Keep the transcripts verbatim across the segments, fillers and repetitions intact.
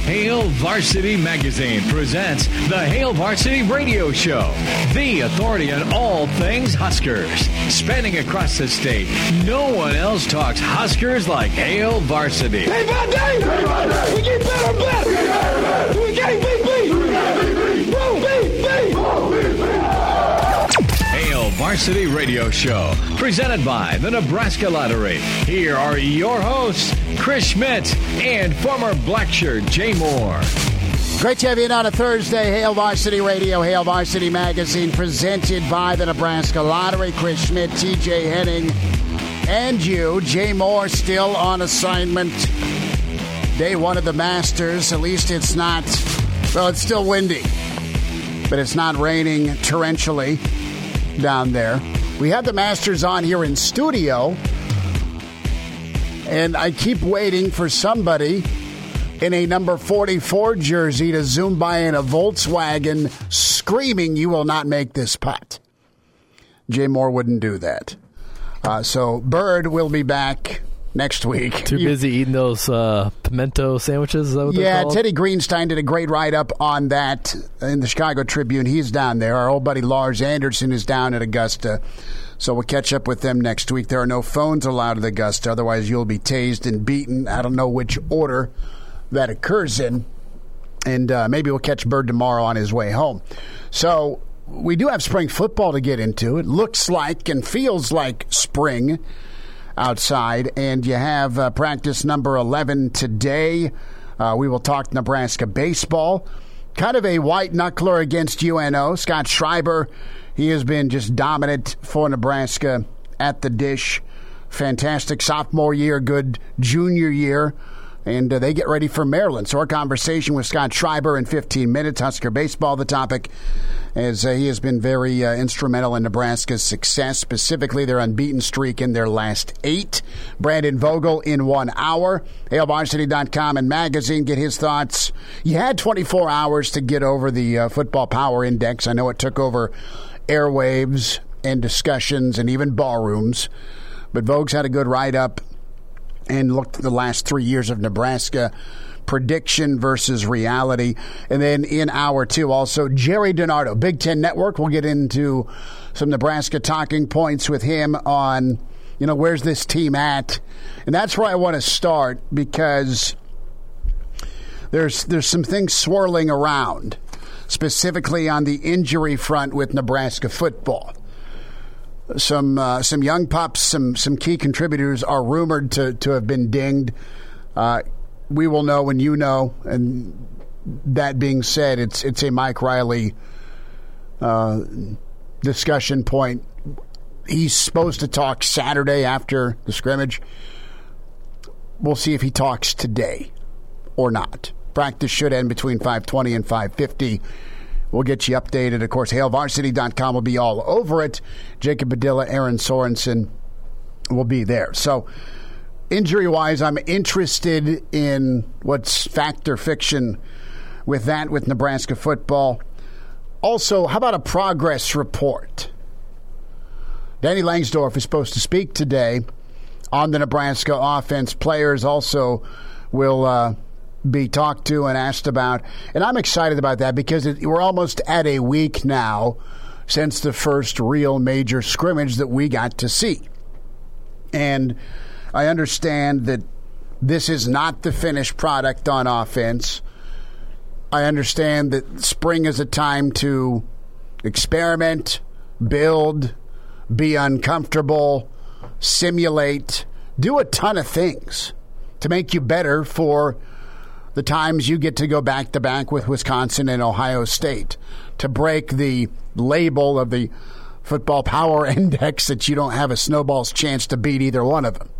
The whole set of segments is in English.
Hail Varsity Magazine presents the Hail Varsity Radio Show, the authority on all things Huskers. Spanning across the state, no one else talks Huskers like Hail Varsity. Day by day, day by day, we get better and better. We get better and better. We get beat, beat. We get beat, beat. Whoa, beat, beat. Whoa, beat, beat. Hail Varsity Radio Show, presented by the Nebraska Lottery. Here are your hosts, Chris Schmidt and former Blackshirt Jay Moore. Great to have you in on a Thursday. Hail Varsity Radio, Hail Varsity Magazine, presented by the Nebraska Lottery. Chris Schmidt, T J Henning, and you. Jay Moore still on assignment. Day one of the Masters. At least it's not, well, it's still windy, but it's not raining torrentially down there. We have the Masters on here in studio, and I keep waiting for somebody in a number forty-four jersey to zoom by in a Volkswagen screaming, "You will not make this putt." Jay Moore wouldn't do that. Uh, so Bird will be back next week. Too busy eating those uh, pimento sandwiches? Is that what yeah, they're called? Teddy Greenstein did a great write-up on that in the Chicago Tribune. He's down there. Our old buddy Lars Anderson is down at Augusta. So we'll catch up with them next week. There are no phones allowed at Augusta. Otherwise, you'll be tased and beaten. I don't know which order that occurs in. And uh, maybe we'll catch Bird tomorrow on his way home. So we do have spring football to get into. It looks like and feels like spring outside, and you have uh, practice number eleven today. Uh, we will talk Nebraska baseball. Kind of a white knuckler against U N O. Scott Schreiber, he has been just dominant for Nebraska at the dish. Fantastic sophomore year, good junior year, and uh, they get ready for Maryland. So our conversation with Scott Schreiber in fifteen minutes. Husker baseball, the topic, as uh, he has been very uh, instrumental in Nebraska's success, specifically their unbeaten streak in their last eight. Brandon Vogel in one hour. Hail Varsity dot com and magazine, get his thoughts. You had twenty-four hours to get over the uh, Football Power Index. I know it took over airwaves and discussions and even ballrooms, but Vogue's had a good write-up and looked at the last three years of Nebraska, prediction versus reality. And then in hour two, also Jerry DiNardo, Big Ten Network. We'll get into some Nebraska talking points with him on, you know, where's this team at? And that's where I want to start, because there's there's some things swirling around, specifically on the injury front with Nebraska football. Some uh, some young pups, some some key contributors are rumored to, to have been dinged. Uh, we will know when you know. And that being said, it's it's a Mike Riley uh, discussion point. He's supposed to talk Saturday after the scrimmage. We'll see if he talks today or not. Practice should end between five twenty and five fifty. We'll get you updated. Of course, Hail Varsity dot com will be all over it. Jacob Padilla, Aaron Sorensen will be there. So, injury-wise, I'm interested in what's fact or fiction with that, with Nebraska football. Also, how about a progress report? Danny Langsdorf is supposed to speak today on the Nebraska offense. Players also will uh, be talked to and asked about. And I'm excited about that, because it, we're almost at a week now since the first real major scrimmage that we got to see. And I understand that this is not the finished product on offense. I understand that spring is a time to experiment, build, be uncomfortable, simulate, do a ton of things to make you better for the times you get to go back-to-back with Wisconsin and Ohio State, to break the label of the Football Power Index that you don't have a snowball's chance to beat either one of them.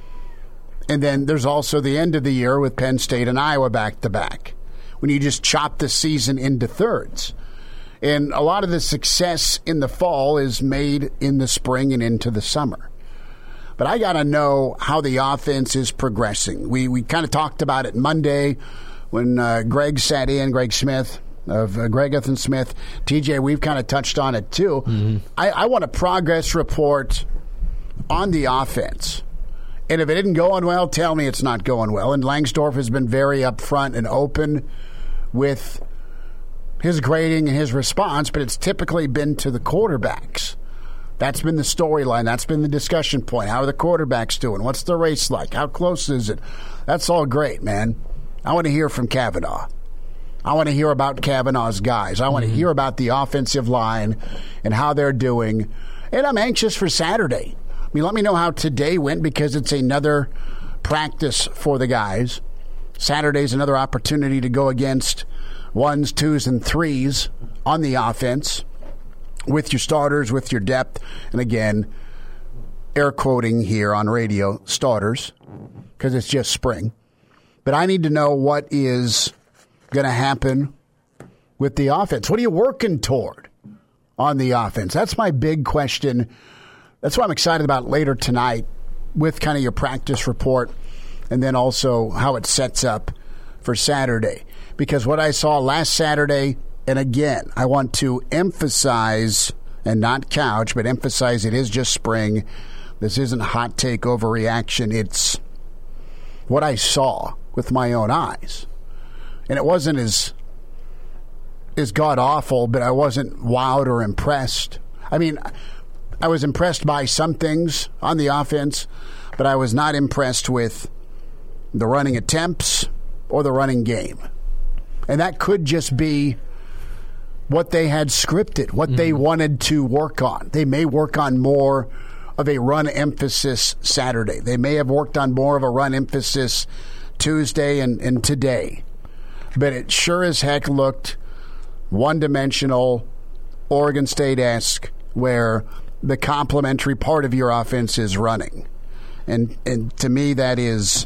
And then there's also the end of the year with Penn State and Iowa back-to-back, when you just chop the season into thirds. And a lot of the success in the fall is made in the spring and into the summer. But I got to know how the offense is progressing. We we kind of talked about it Monday when uh, Greg sat in, Greg Smith of uh, Gregathan Smith. T J, we've kind of touched on it too. Mm-hmm. I, I want a progress report on the offense And if it isn't going well, tell me it's not going well. And Langsdorff has been very upfront and open with his grading and his response, but it's typically been to the quarterbacks. That's been the storyline. That's been the discussion point. How are the quarterbacks doing? What's the race like? How close is it? That's all great, man. I want to hear from Kavanaugh. I want to hear about Kavanaugh's guys. I want mm-hmm. to hear about the offensive line and how they're doing. And I'm anxious for Saturday. I mean, let me know how today went because it's another practice for the guys. Saturday's another opportunity to go against ones, twos, and threes on the offense with your starters, with your depth. And again, air quoting here on radio, starters, because it's just spring. But I need to know what is going to happen with the offense. What are you working toward on the offense? That's my big question. That's what I'm excited about later tonight with kind of your practice report and then also how it sets up for Saturday. Because what I saw last Saturday, and again, I want to emphasize, and not couch, but emphasize it is just spring. This isn't hot take overreaction. It's what I saw with my own eyes. And it wasn't as as god-awful, but I wasn't wowed or impressed. I mean, I was impressed by some things on the offense, but I was not impressed with the running attempts or the running game. And that could just be what they had scripted, what mm-hmm. they wanted to work on. They may work on more of a run emphasis Saturday. They may have worked on more of a run emphasis Tuesday and, and today. But it sure as heck looked one-dimensional, Oregon State-esque, where the complementary part of your offense is running. And and to me, that is,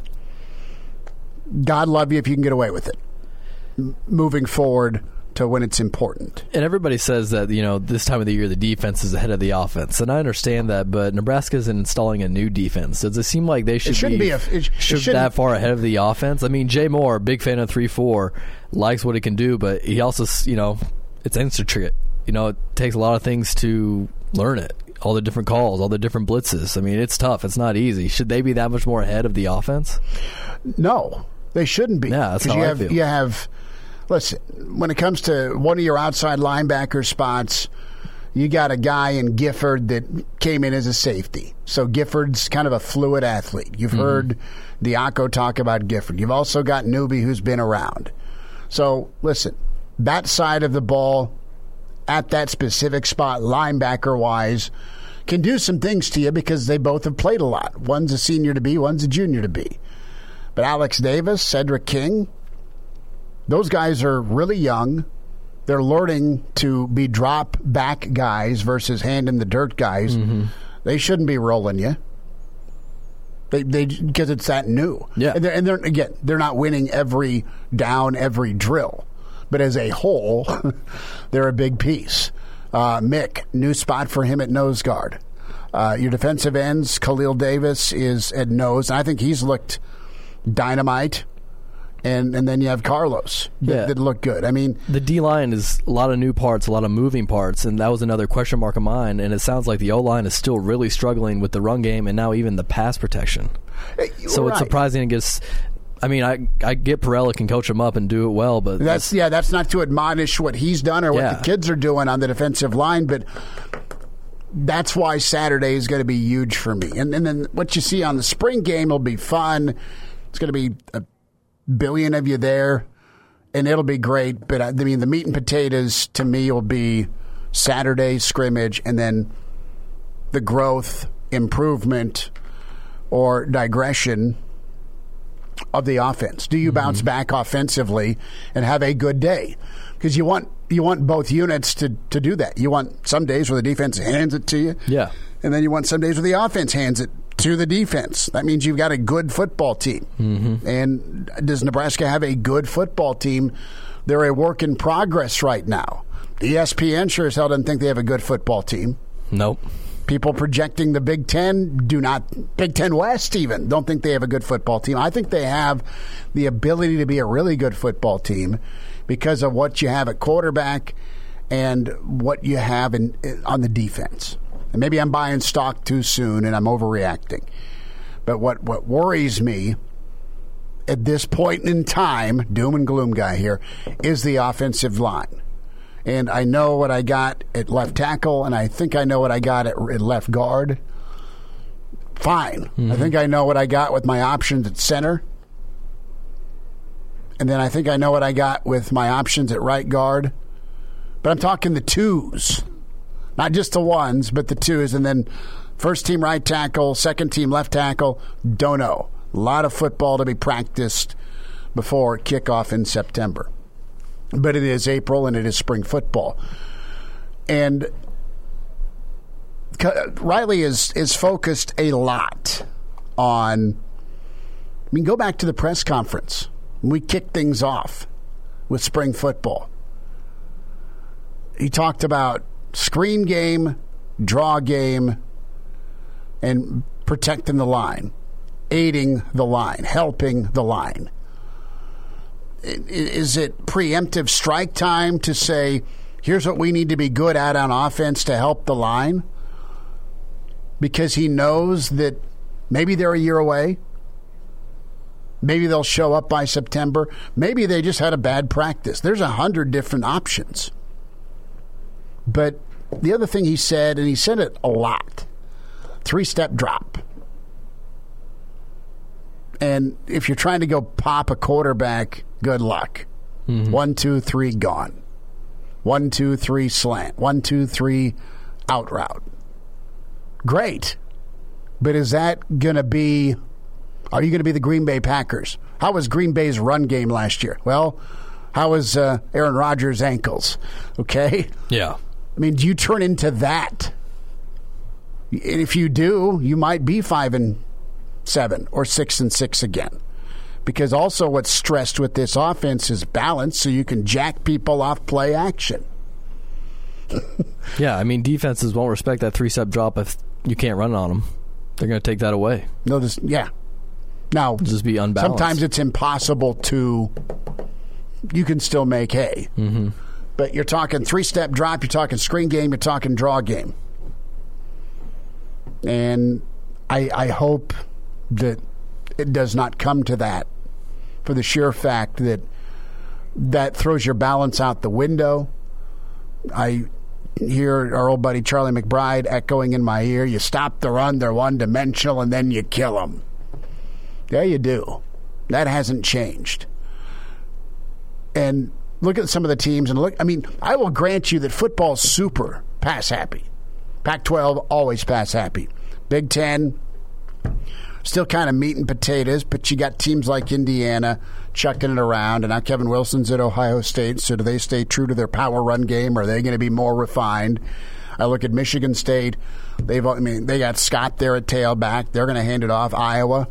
God love you if you can get away with it, M- moving forward to when it's important. And everybody says that, you know, this time of the year the defense is ahead of the offense. And I understand that, but Nebraska is installing a new defense. Does it seem like they should it be, be a, it, should it that far ahead of the offense? I mean, Jay Moore, big fan of three four, likes what he can do, but he also, you know, it's intricate. You know, it takes a lot of things to learn it. All the different calls, all the different blitzes. I mean, it's tough. It's not easy. Should they be that much more ahead of the offense? No, they shouldn't be. Yeah, that's how you I have, feel. You have... Listen, when it comes to one of your outside linebacker spots, you got a guy in Gifford that came in as a safety. So Gifford's kind of a fluid athlete. You've mm-hmm. heard Diaco talk about Gifford. You've also got Newby who's been around. So, listen, that side of the ball at that specific spot, linebacker-wise, can do some things to you because they both have played a lot. One's a senior to be, one's a junior to be. But Alex Davis, Cedric King, those guys are really young. They're learning to be drop-back guys versus hand-in-the-dirt guys. Mm-hmm. They shouldn't be rolling you. They they because it's that new. Yeah. And, they're, and they're again, they're not winning every down, every drill. But as a whole, they're a big piece. Uh, Mick, new spot for him at nose guard. Uh, your defensive ends, Khalil Davis is at nose. And I think he's looked dynamite. And and then you have Carlos that, yeah. that look good. I mean, the D-line is a lot of new parts, a lot of moving parts, and that was another question mark of mine. And it sounds like the O-line is still really struggling with the run game and now even the pass protection. So right. It's surprising it gets. I mean, I I get Perella can coach him up and do it well, but that's yeah, that's not to admonish what he's done or what yeah. the kids are doing on the defensive line, but that's why Saturday is going to be huge for me. And and then what you see on the spring game will be fun. It's going to be a billion of you there, and it'll be great. But I mean, the meat and potatoes to me will be Saturday scrimmage, and then the growth, improvement, or digression of the offense. Do you mm-hmm. bounce back offensively and have a good day? Because you want you want both units to, to do that. You want some days where the defense hands it to you, yeah, and then you want some days where the offense hands it to the defense. That means you've got a good football team. Mm-hmm. And does Nebraska have a good football team? They're a work in progress right now. E S P N sure as hell doesn't think they have a good football team. Nope. People projecting the Big Ten do not, Big Ten West even, don't think they have a good football team. I think they have the ability to be a really good football team because of what you have at quarterback and what you have in, on the defense. And maybe I'm buying stock too soon and I'm overreacting. But what, what worries me at this point in time, doom and gloom guy here, is the offensive line. And I know what I got at left tackle, and I think I know what I got at, at left guard. Fine. Mm-hmm. I think I know what I got with my options at center. And then I think I know what I got with my options at right guard. But I'm talking the twos. Not just the ones, but the twos. And then first team right tackle, second team left tackle, don't know. A lot of football to be practiced before kickoff in September. But it is April and it is spring football. And Riley is, is focused a lot on, I mean, go back to the press conference. We kicked things off with spring football. He talked about screen game, draw game, and protecting the line, aiding the line, helping the line. Is it preemptive strike time to say, here's what we need to be good at on offense to help the line? Because he knows that maybe they're a year away. Maybe they'll show up by September. Maybe they just had a bad practice. There's a hundred different options. But the other thing he said, and he said it a lot, three-step drop. And if you're trying to go pop a quarterback, good luck. Mm-hmm. One, two, three, gone. One, two, three, slant. One, two, three, out route. Great. But is that going to be, are you going to be the Green Bay Packers? How was Green Bay's run game last year? Well, how was uh, Aaron Rodgers' ankles? Okay? Yeah. I mean, do you turn into that? And if you do, you might be five and seven or six and six again. Because also what's stressed with this offense is balance, so you can jack people off play action. Yeah, I mean, defenses won't respect that three-step drop if you can't run on them. They're going to take that away. No, this, yeah. Now, It'll just be unbalanced. Sometimes it's impossible to. You can still make hay. Mm-hmm. But you're talking three-step drop, you're talking screen game, you're talking draw game. And I, I hope that it does not come to that, for the sheer fact that that throws your balance out the window. I hear our old buddy Charlie McBride echoing in my ear, you stop the run, they're one-dimensional, and then you kill them. Yeah, you do. That hasn't changed. And look at some of the teams, and look, I mean, I will grant you that football's super pass-happy. Pac twelve, always pass-happy. Big Ten, still kind of meat and potatoes, but you got teams like Indiana chucking it around, and now Kevin Wilson's at Ohio State, so do they stay true to their power run game, or are they going to be more refined? I look at Michigan State. They've, I mean, they got Scott there at tailback. They're going to hand it off. Iowa,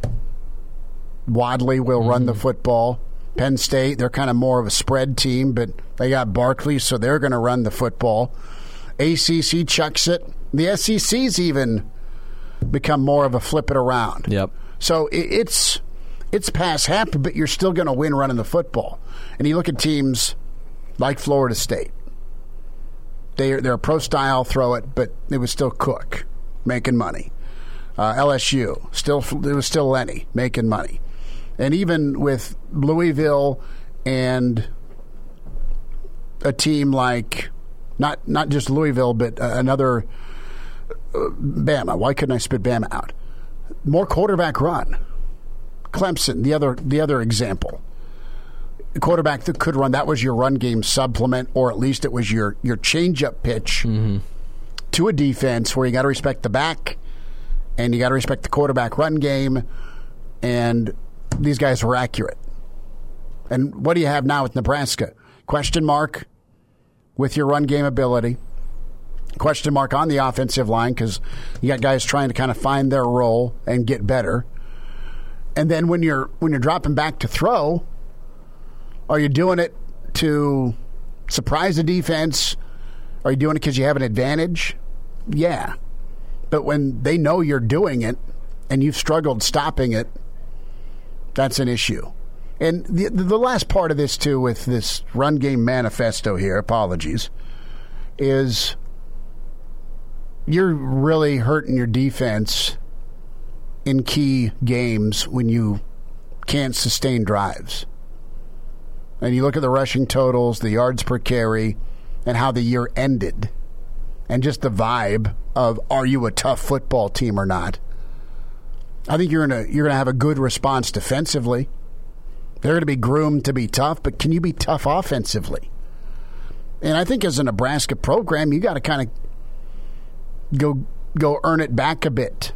Wadley will mm-hmm. run the football. Penn State, they're kind of more of a spread team, but they got Barkley, so they're going to run the football. A C C chucks it. The S E C's even become more of a flip it around. Yep. So it's it's pass happy, but you're still going to win running the football. And you look at teams like Florida State. They're, they're a pro-style throw it, but it was still Cook making money. Uh, L S U, still it was still Lenny making money. And even with Louisville and a team like, not not just Louisville, but uh, another uh, Bama. Why couldn't I spit Bama out? More quarterback run. Clemson, the other the other example. The quarterback that could run, that was your run game supplement, or at least it was your, your change-up pitch mm-hmm. to a defense where you got to respect the back and you got to respect the quarterback run game, and these guys were accurate. And what do you have now with Nebraska? Question mark with your run game ability. Question mark on the offensive line because you got guys trying to kind of find their role and get better. And then when you're when you're dropping back to throw, are you doing it to surprise the defense? Are you doing it because you have an advantage? Yeah. But when they know you're doing it and you've struggled stopping it, that's an issue. And the the last part of this, too, with this run game manifesto here, apologies, is you're really hurting your defense in key games when you can't sustain drives. And you look at the rushing totals, the yards per carry, and how the year ended, and just the vibe of, are you a tough football team or not? I think you're gonna you're gonna have a good response defensively. They're going to be groomed to be tough, but can you be tough offensively? And I think as a Nebraska program, you got to kind of go go earn it back a bit.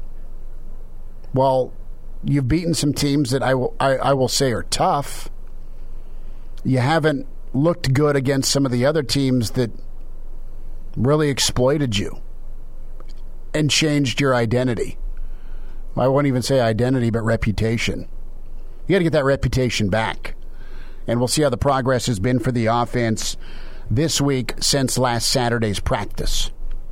Well, you've beaten some teams that I will I, I will say are tough. You haven't looked good against some of the other teams that really exploited you and changed your identity. I won't even say identity, but reputation. You got to get that reputation back. And we'll see how the progress has been for the offense this week since last Saturday's practice.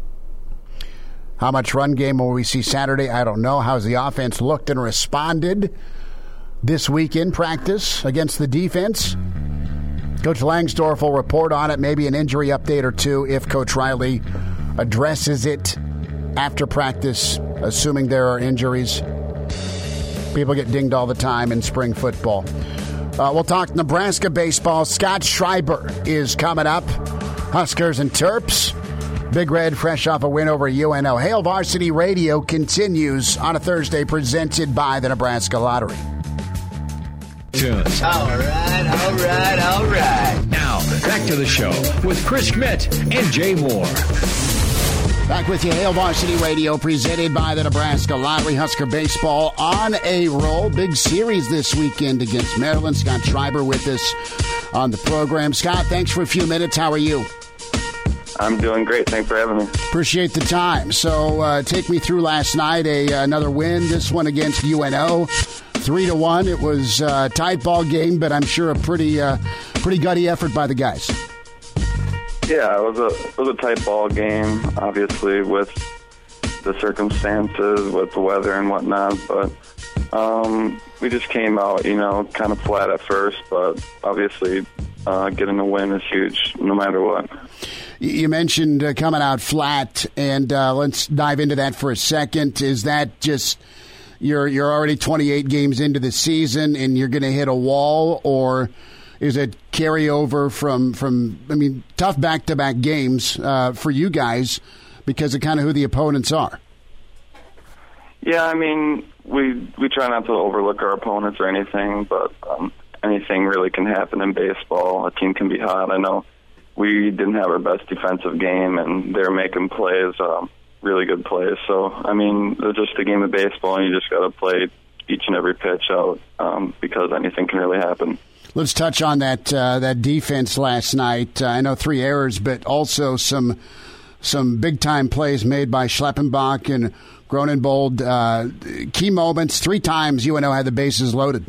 How much run game will we see Saturday? I don't know. How's the offense looked and responded this week in practice against the defense? Coach Langsdorff will report on it, maybe an injury update or two if Coach Riley addresses it after practice, assuming there are injuries. People get dinged all the time in spring football. Uh, we'll talk Nebraska baseball. Scott Schreiber is coming up. Huskers and Terps. Big Red fresh off a win over U N O. Hail Varsity Radio continues on a Thursday, presented by the Nebraska Lottery. Tunes. All right, all right, all right. Now, back to the show with Chris Schmidt and Jay Moore. Back with you, Hail Varsity Radio, presented by the Nebraska Lottery. Husker baseball on a roll. Big series this weekend against Maryland. Scott Schreiber with us on the program. Scott, thanks for a few minutes. How are you? I'm doing great. Thanks for having me. Appreciate the time. So uh, take me through last night. A another win, this one against U N O. Three to one. It was a tight ball game, but I'm sure a pretty uh, pretty gutty effort by the guys. Yeah, it was a it was a tight ball game, obviously, with the circumstances, with the weather and whatnot. But um, we just came out, you know, kind of flat at first. But obviously, uh, getting a win is huge, no matter what. You mentioned uh, coming out flat, and uh, let's dive into that for a second. Is that just you're you're already twenty-eight games into the season, and you're going to hit a wall, or is it carryover from, from I mean, tough back-to-back games uh, for you guys because of kind of who the opponents are? Yeah, I mean, we we try not to overlook our opponents or anything, but um, anything really can happen in baseball. A team can be hot. I know we didn't have our best defensive game, and they're making plays, um, really good plays. So, I mean, it's just a game of baseball, and you just got to play each and every pitch out um, because anything can really happen. Let's touch on that uh, that defense last night. Uh, I know three errors, but also some some big time plays made by Schleppenbach and Gronenbold. Uh, key moments. Three times U N O had the bases loaded.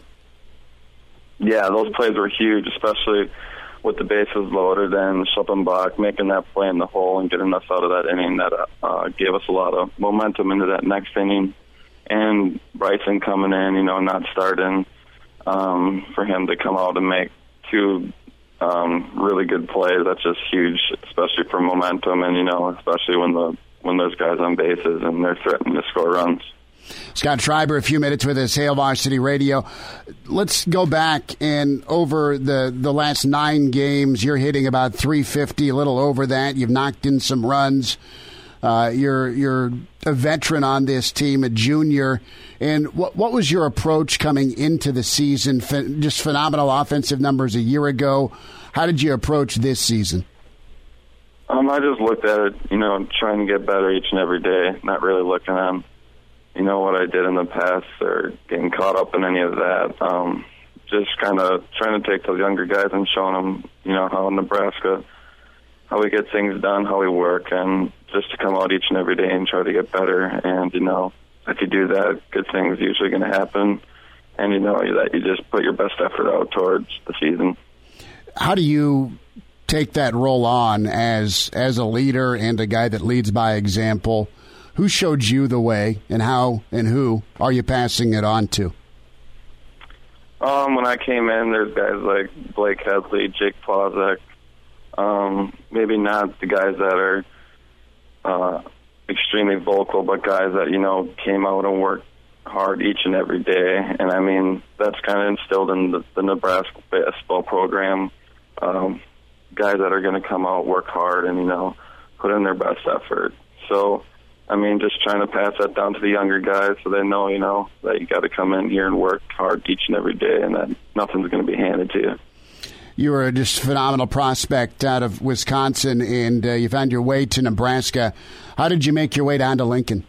Yeah, those plays were huge, especially with the bases loaded and Schleppenbach making that play in the hole and getting us out of that inning. That uh, gave us a lot of momentum into that next inning. And Bryson coming in, you know, not starting. Um, for him to come out and make two um, really good plays, that's just huge, especially for momentum, and you know, especially when the when there's guys on bases and they're threatening to score runs. Scott Schreiber, a few minutes with us, Hail Varsity Radio. Let's go back and over the the last nine games. You're hitting about three fifty, a little over that. You've knocked in some runs. Uh, you're you're a veteran on this team, a junior. And what what was your approach coming into the season? Ph- just phenomenal offensive numbers a year ago. How did you approach this season? Um, I just looked at it, you know, trying to get better each and every day, not really looking at, you know, what I did in the past or getting caught up in any of that. Um, just kind of trying to take those younger guys and showing them, you know, how in Nebraska, how we get things done, how we work, and just to come out each and every day and try to get better. And, you know, if you do that, good things are usually going to happen. And, you know, that you just put your best effort out towards the season. How do you take that role on as as a leader and a guy that leads by example? Who showed you the way, and how and who are you passing it on to? Um, when I came in, there's guys like Blake Headley, Jake Plazek, um, maybe not the guys that are uh, extremely vocal, but guys that, you know, came out and worked hard each and every day. And, I mean, that's kind of instilled in the, the Nebraska basketball program. Um, guys that are going to come out, work hard, and, you know, put in their best effort. So, I mean, just trying to pass that down to the younger guys so they know, you know, that you got to come in here and work hard each and every day and that nothing's going to be handed to you. You were just a phenomenal prospect out of Wisconsin, and uh, you found your way to Nebraska. How did you make your way down to Lincoln?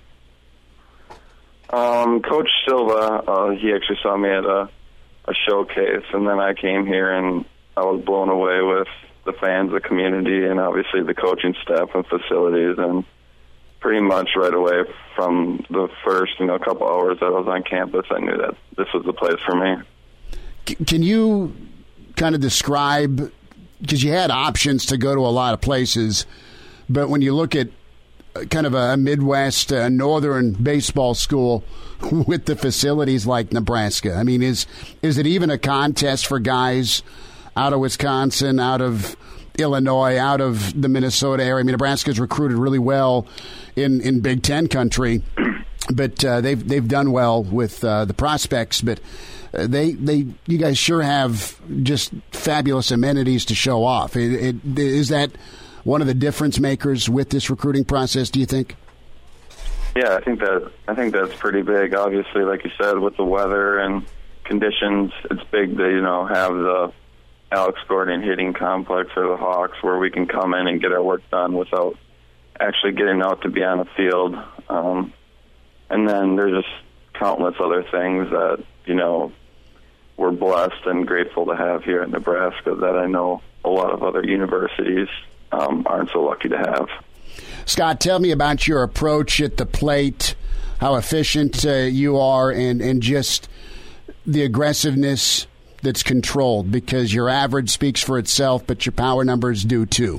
Um, Coach Silva, uh, he actually saw me at a, a showcase, and then I came here, and I was blown away with the fans, the community, and obviously the coaching staff and facilities. And pretty much right away from the first, you know, couple hours that I was on campus, I knew that this was the place for me. Can you kind of describe, because you had options to go to a lot of places, but when you look at kind of a Midwest, uh, northern baseball school with the facilities like Nebraska, I mean, is is it even a contest for guys out of Wisconsin, out of Illinois, out of the Minnesota area? I mean, Nebraska's recruited really well in, in Big Ten country, but uh, they've they've done well with uh, the prospects. But uh, they they you guys sure have just fabulous amenities to show off. It, it, is that one of the difference makers with this recruiting process, do you think? Yeah, I think that I think that's pretty big. Obviously, like you said, with the weather and conditions, it's big to, you know, have the Alex Gordon hitting complex for the Hawks where we can come in and get our work done without actually getting out to be on the field. Um, and then there's just countless other things that, you know, we're blessed and grateful to have here in Nebraska that I know a lot of other universities um, aren't so lucky to have. Scott, tell me about your approach at the plate, how efficient uh, you are, and, and just the aggressiveness that's controlled, because your average speaks for itself, but your power numbers do too.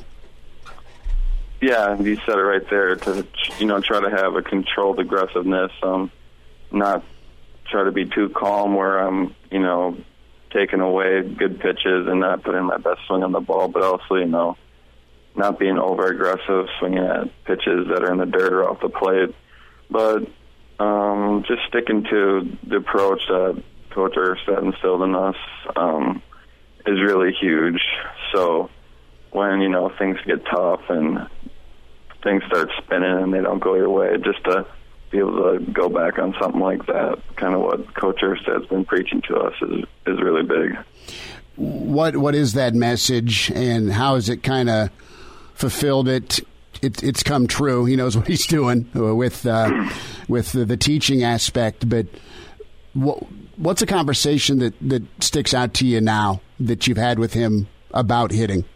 Yeah, you said it right there. To, you know, try to have a controlled aggressiveness, um, not try to be too calm where I'm, you know, taking away good pitches and not putting my best swing on the ball, but also, you know, not being over aggressive, swinging at pitches that are in the dirt or off the plate. But um, just sticking to the approach that Coach Erstad instilled in us um, is really huge. So when, you know, things get tough and things start spinning and they don't go your way, just to be able to go back on something like that, kind of what Coach Erstad's been preaching to us, is is really big. What What is that message, and how has it kind of fulfilled it? It, it's come true. He knows what he's doing with uh, with the, the teaching aspect. But what, what's a conversation that, that sticks out to you now that you've had with him about hitting?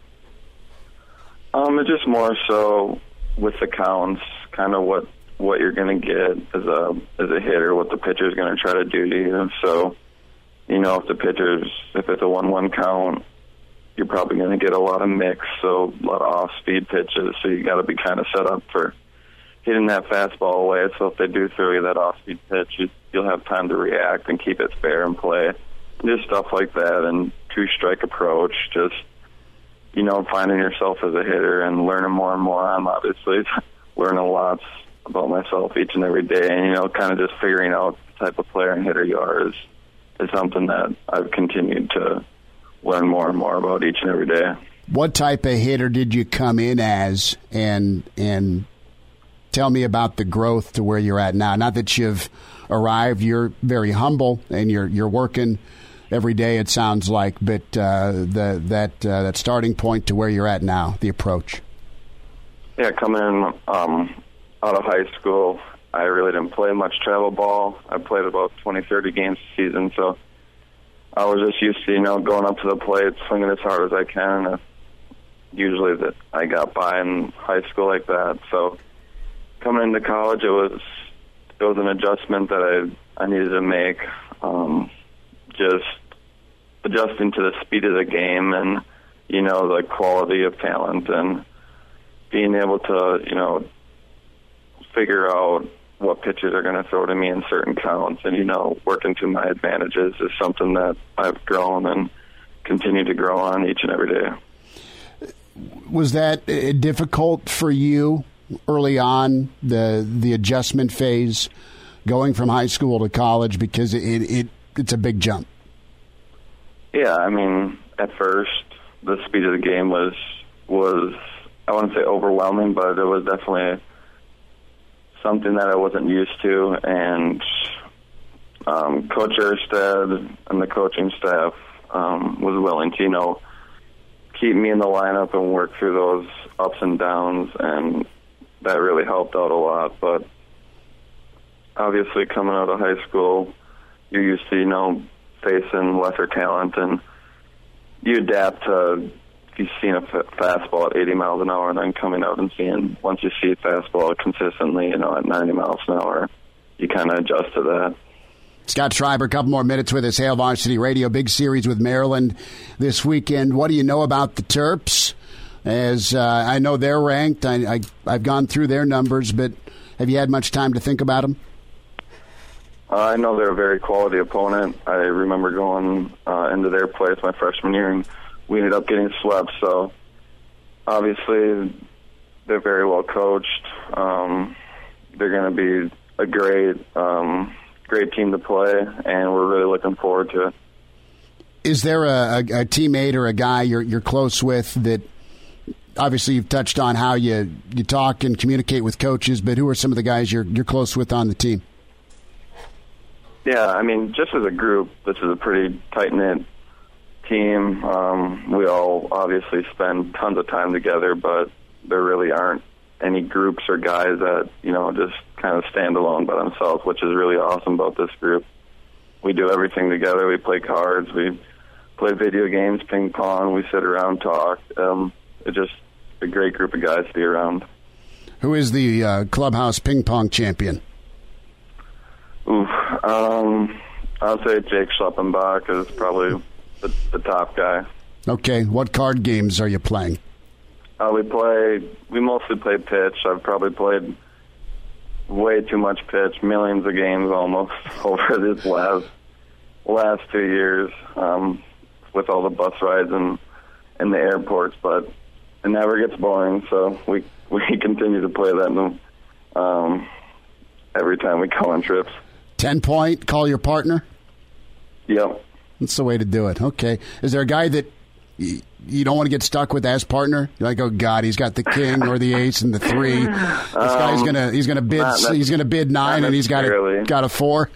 Um, it's just more so with the counts, kind of what what you're going to get as a as a hitter, what the pitcher's going to try to do to you. So, you know, if the pitcher's if it's a one one count, you're probably going to get a lot of mix, so a lot of off-speed pitches. So you got to be kind of set up for hitting that fastball away. So if they do throw you that off-speed pitch, you, you'll have time to react and keep it fair and play. Just stuff like that, and two-strike approach. Just, you know, finding yourself as a hitter and learning more and more. I'm obviously learning lots about myself each and every day, and, you know, kind of just figuring out the type of player and hitter you are is, is something that I've continued to learn more and more about each and every day. What type of hitter did you come in as, and and tell me about the growth to where you're at now? Not that you've arrived, you're very humble and you're you're working every day, it sounds like, but uh, the that uh, that starting point to where you're at now, the approach. Yeah, coming in um, out of high school, I really didn't play much travel ball. I played about twenty, thirty games a season, so I was just used to, you know, going up to the plate, swinging as hard as I can. And usually that I got by in high school like that. So coming into college, it was it was an adjustment that I I needed to make. Um, just adjusting to the speed of the game and, you know, the quality of talent, and being able to, you know, figure out what pitches are going to throw to me in certain counts, and, you know, working to my advantages is something that I've grown and continue to grow on each and every day. Was that difficult for you early on, the the adjustment phase going from high school to college, because it, it it's a big jump. Yeah, I mean, at first, the speed of the game was, was I wouldn't say overwhelming, but it was definitely something that I wasn't used to. And um, Coach Erstad and the coaching staff um, was willing to, you know, keep me in the lineup and work through those ups and downs, and that really helped out a lot. But obviously, coming out of high school, you're used to, you know, facing lesser talent, and you adapt to, if you've seen a fastball at eighty miles an hour, and then coming out and seeing, once you see a fastball consistently, you know, at ninety miles an hour, you kind of adjust to that. Scott Schreiber, a couple more minutes with us. Hail Varsity Radio, big series with Maryland this weekend. What do you know about the Terps? As uh, I know they're ranked, I, I, I've gone through their numbers, but have you had much time to think about them? Uh, I know they're a very quality opponent. I remember going uh, into their place my freshman year, and we ended up getting swept. So obviously, they're very well coached. Um, they're going to be a great, um, great team to play, and we're really looking forward to it. Is there a, a, a teammate or a guy you're you're close with that? Obviously, you've touched on how you, you talk and communicate with coaches, but who are some of the guys you're you're close with on the team? Yeah, I mean, just as a group, this is a pretty tight-knit team. Um, we all obviously spend tons of time together, but there really aren't any groups or guys that, you know, just kind of stand alone by themselves, which is really awesome about this group. We do everything together. We play cards. We play video games, ping pong. We sit around, talk. Um, it's just a great group of guys to be around. Who is the uh, clubhouse ping pong champion? Oof. Um, I'll say Jake Schleppenbach is probably the, the top guy. Okay. What card games are you playing? Uh, we play, we mostly play pitch. I've probably played way too much pitch, millions of games almost over this last last two years um, with all the bus rides and, and the airports, but it never gets boring, so we, we continue to play that um, every time we go on trips. Ten point, call your partner? Yep. That's the way to do it. Okay. Is there a guy that y- you don't want to get stuck with as partner? You're like, oh God, he's got the king or the ace and the three. This um, guy's gonna he's gonna bid he's gonna bid nine and he's got a, got a four.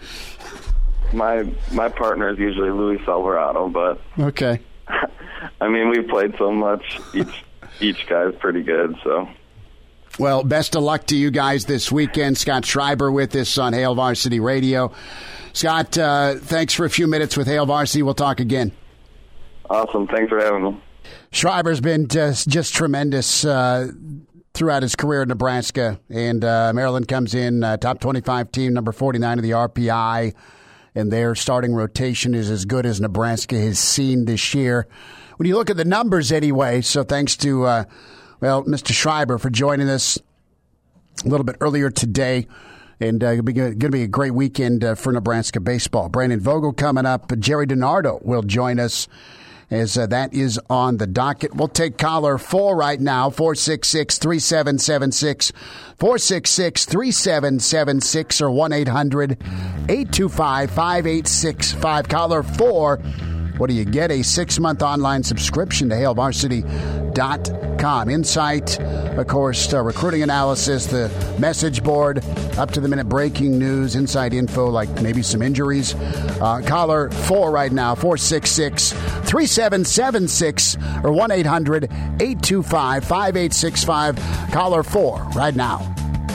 My my partner is usually Luis Alvarado, but okay. I mean, we've played so much. Each each guy's pretty good, so. Well, best of luck to you guys this weekend. Scott Schreiber with us on Hail Varsity Radio. Scott, uh, thanks for a few minutes with Hail Varsity. We'll talk again. Awesome. Thanks for having me. Schreiber's been just, just tremendous uh, throughout his career in Nebraska. And uh, Maryland comes in, uh, top twenty-five team, number forty-nine of the R P I. And their starting rotation is as good as Nebraska has seen this year. When you look at the numbers anyway, so thanks to... Uh, Well, Mister Schreiber for joining us a little bit earlier today. And uh, it's going to be a great weekend uh, for Nebraska baseball. Brandon Vogel coming up. Jerry DiNardo will join us as uh, that is on the docket. We'll take caller four right now, four six six, three seven seven six, four six six, three seven seven six, or one eight hundred, eight two five, five eight six five. Caller four. What do you get? A six-month online subscription to Hail Varsity dot com. Insight, of course, uh, recruiting analysis, the message board, up-to-the-minute breaking news, inside info like maybe some injuries. Uh, caller four right now, four six six, three seven seven six, or one eight hundred, eight two five, five eight six five. Caller four right now.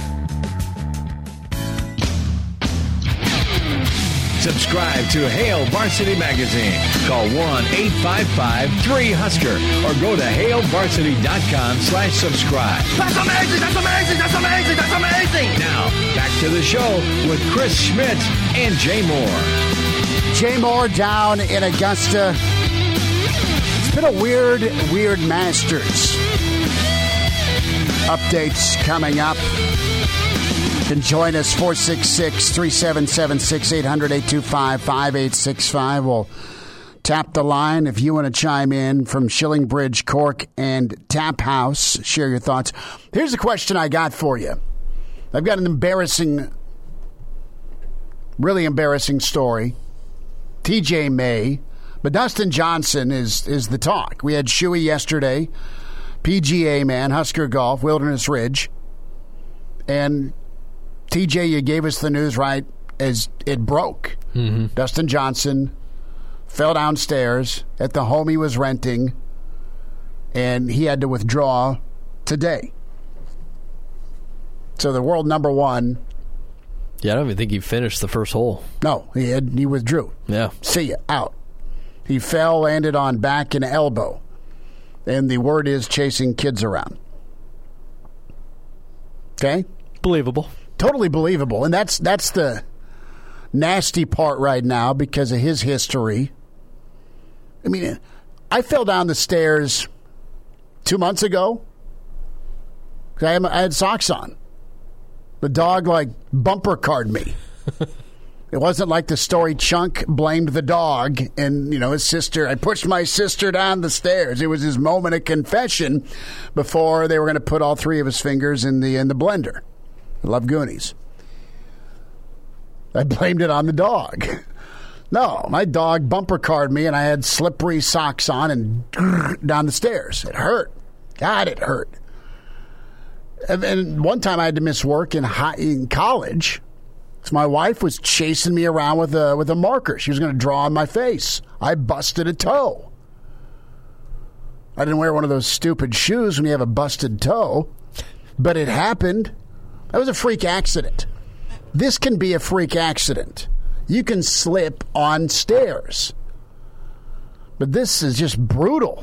Subscribe to Hail Varsity Magazine. Call one eight five five, three, Husker or go to hail varsity dot com slash subscribe. That's amazing! That's amazing! That's amazing! That's amazing! Now, back to the show with Chris Schmidt and Jay Moore. Jay Moore down in Augusta. It's been a weird, weird Masters. Updates coming up. You can join us, four six six, three seven seven six, eight hundred, eight two five, five eight six five. We'll tap the line if you want to chime in from Shillingbridge, Cork, and Tap House. Share your thoughts. Here's a question I got for you. I've got an embarrassing Really embarrassing story. T J May. But Dustin Johnson is is the talk. We had Shuey yesterday, P G A man, Husker Golf, Wilderness Ridge. And T J, you gave us the news right as it broke. Mm-hmm. Dustin Johnson fell downstairs at the home he was renting, and he had to withdraw today. So the world number one. Yeah, I don't even think he finished the first hole. No, he had, he withdrew. Yeah. See ya, out. He fell, landed on back and elbow. And the word is chasing kids around. Okay? Believable. Totally believable. And that's that's the nasty part right now because of his history. I mean, I fell down the stairs two months ago. I had, I had socks on. The dog, like, bumper carred me. It wasn't like the story Chunk blamed the dog and, you know, his sister. I pushed my sister down the stairs. It was his moment of confession before they were going to put all three of his fingers in the in the blender. I love Goonies. I blamed it on the dog. No, my dog bumper carred me and I had slippery socks on and down the stairs. It hurt. God, it hurt. And one time I had to miss work in high, in college. So my wife was chasing me around with a with a marker. She was going to draw on my face. I busted a toe. I didn't wear one of those stupid shoes when you have a busted toe, but it happened. That was a freak accident. This can be a freak accident. You can slip on stairs. But this is just brutal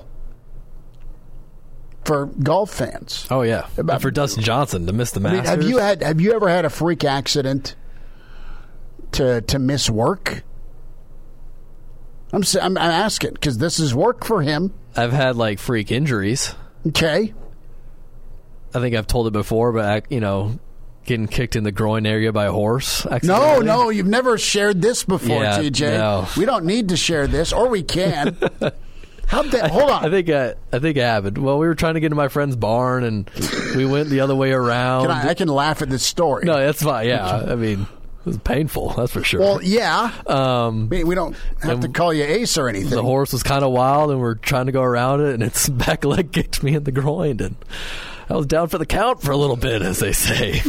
for golf fans. Oh yeah, and for Dustin Johnson to miss the Masters. I mean, have you had have you ever had a freak accident to to miss work? I'm I'm, I'm asking because this is work for him. I've had like freak injuries. Okay. I think I've told it before, but I, you know, getting kicked in the groin area by a horse. No, no, you've never shared this before, yeah, T J. No. We don't need to share this, or we can. How that? Hold on. I think I, I think I happened. Well, we were trying to get into my friend's barn, and we went the other way around. Can I, I can laugh at this story. No, that's fine. Yeah, I mean, it was painful. That's for sure. Well, yeah. Um, we, we don't have to call you Ace or anything. The horse was kind of wild, and we're trying to go around it, and its back leg kicked me in the groin, and I was down for the count for a little bit, as they say.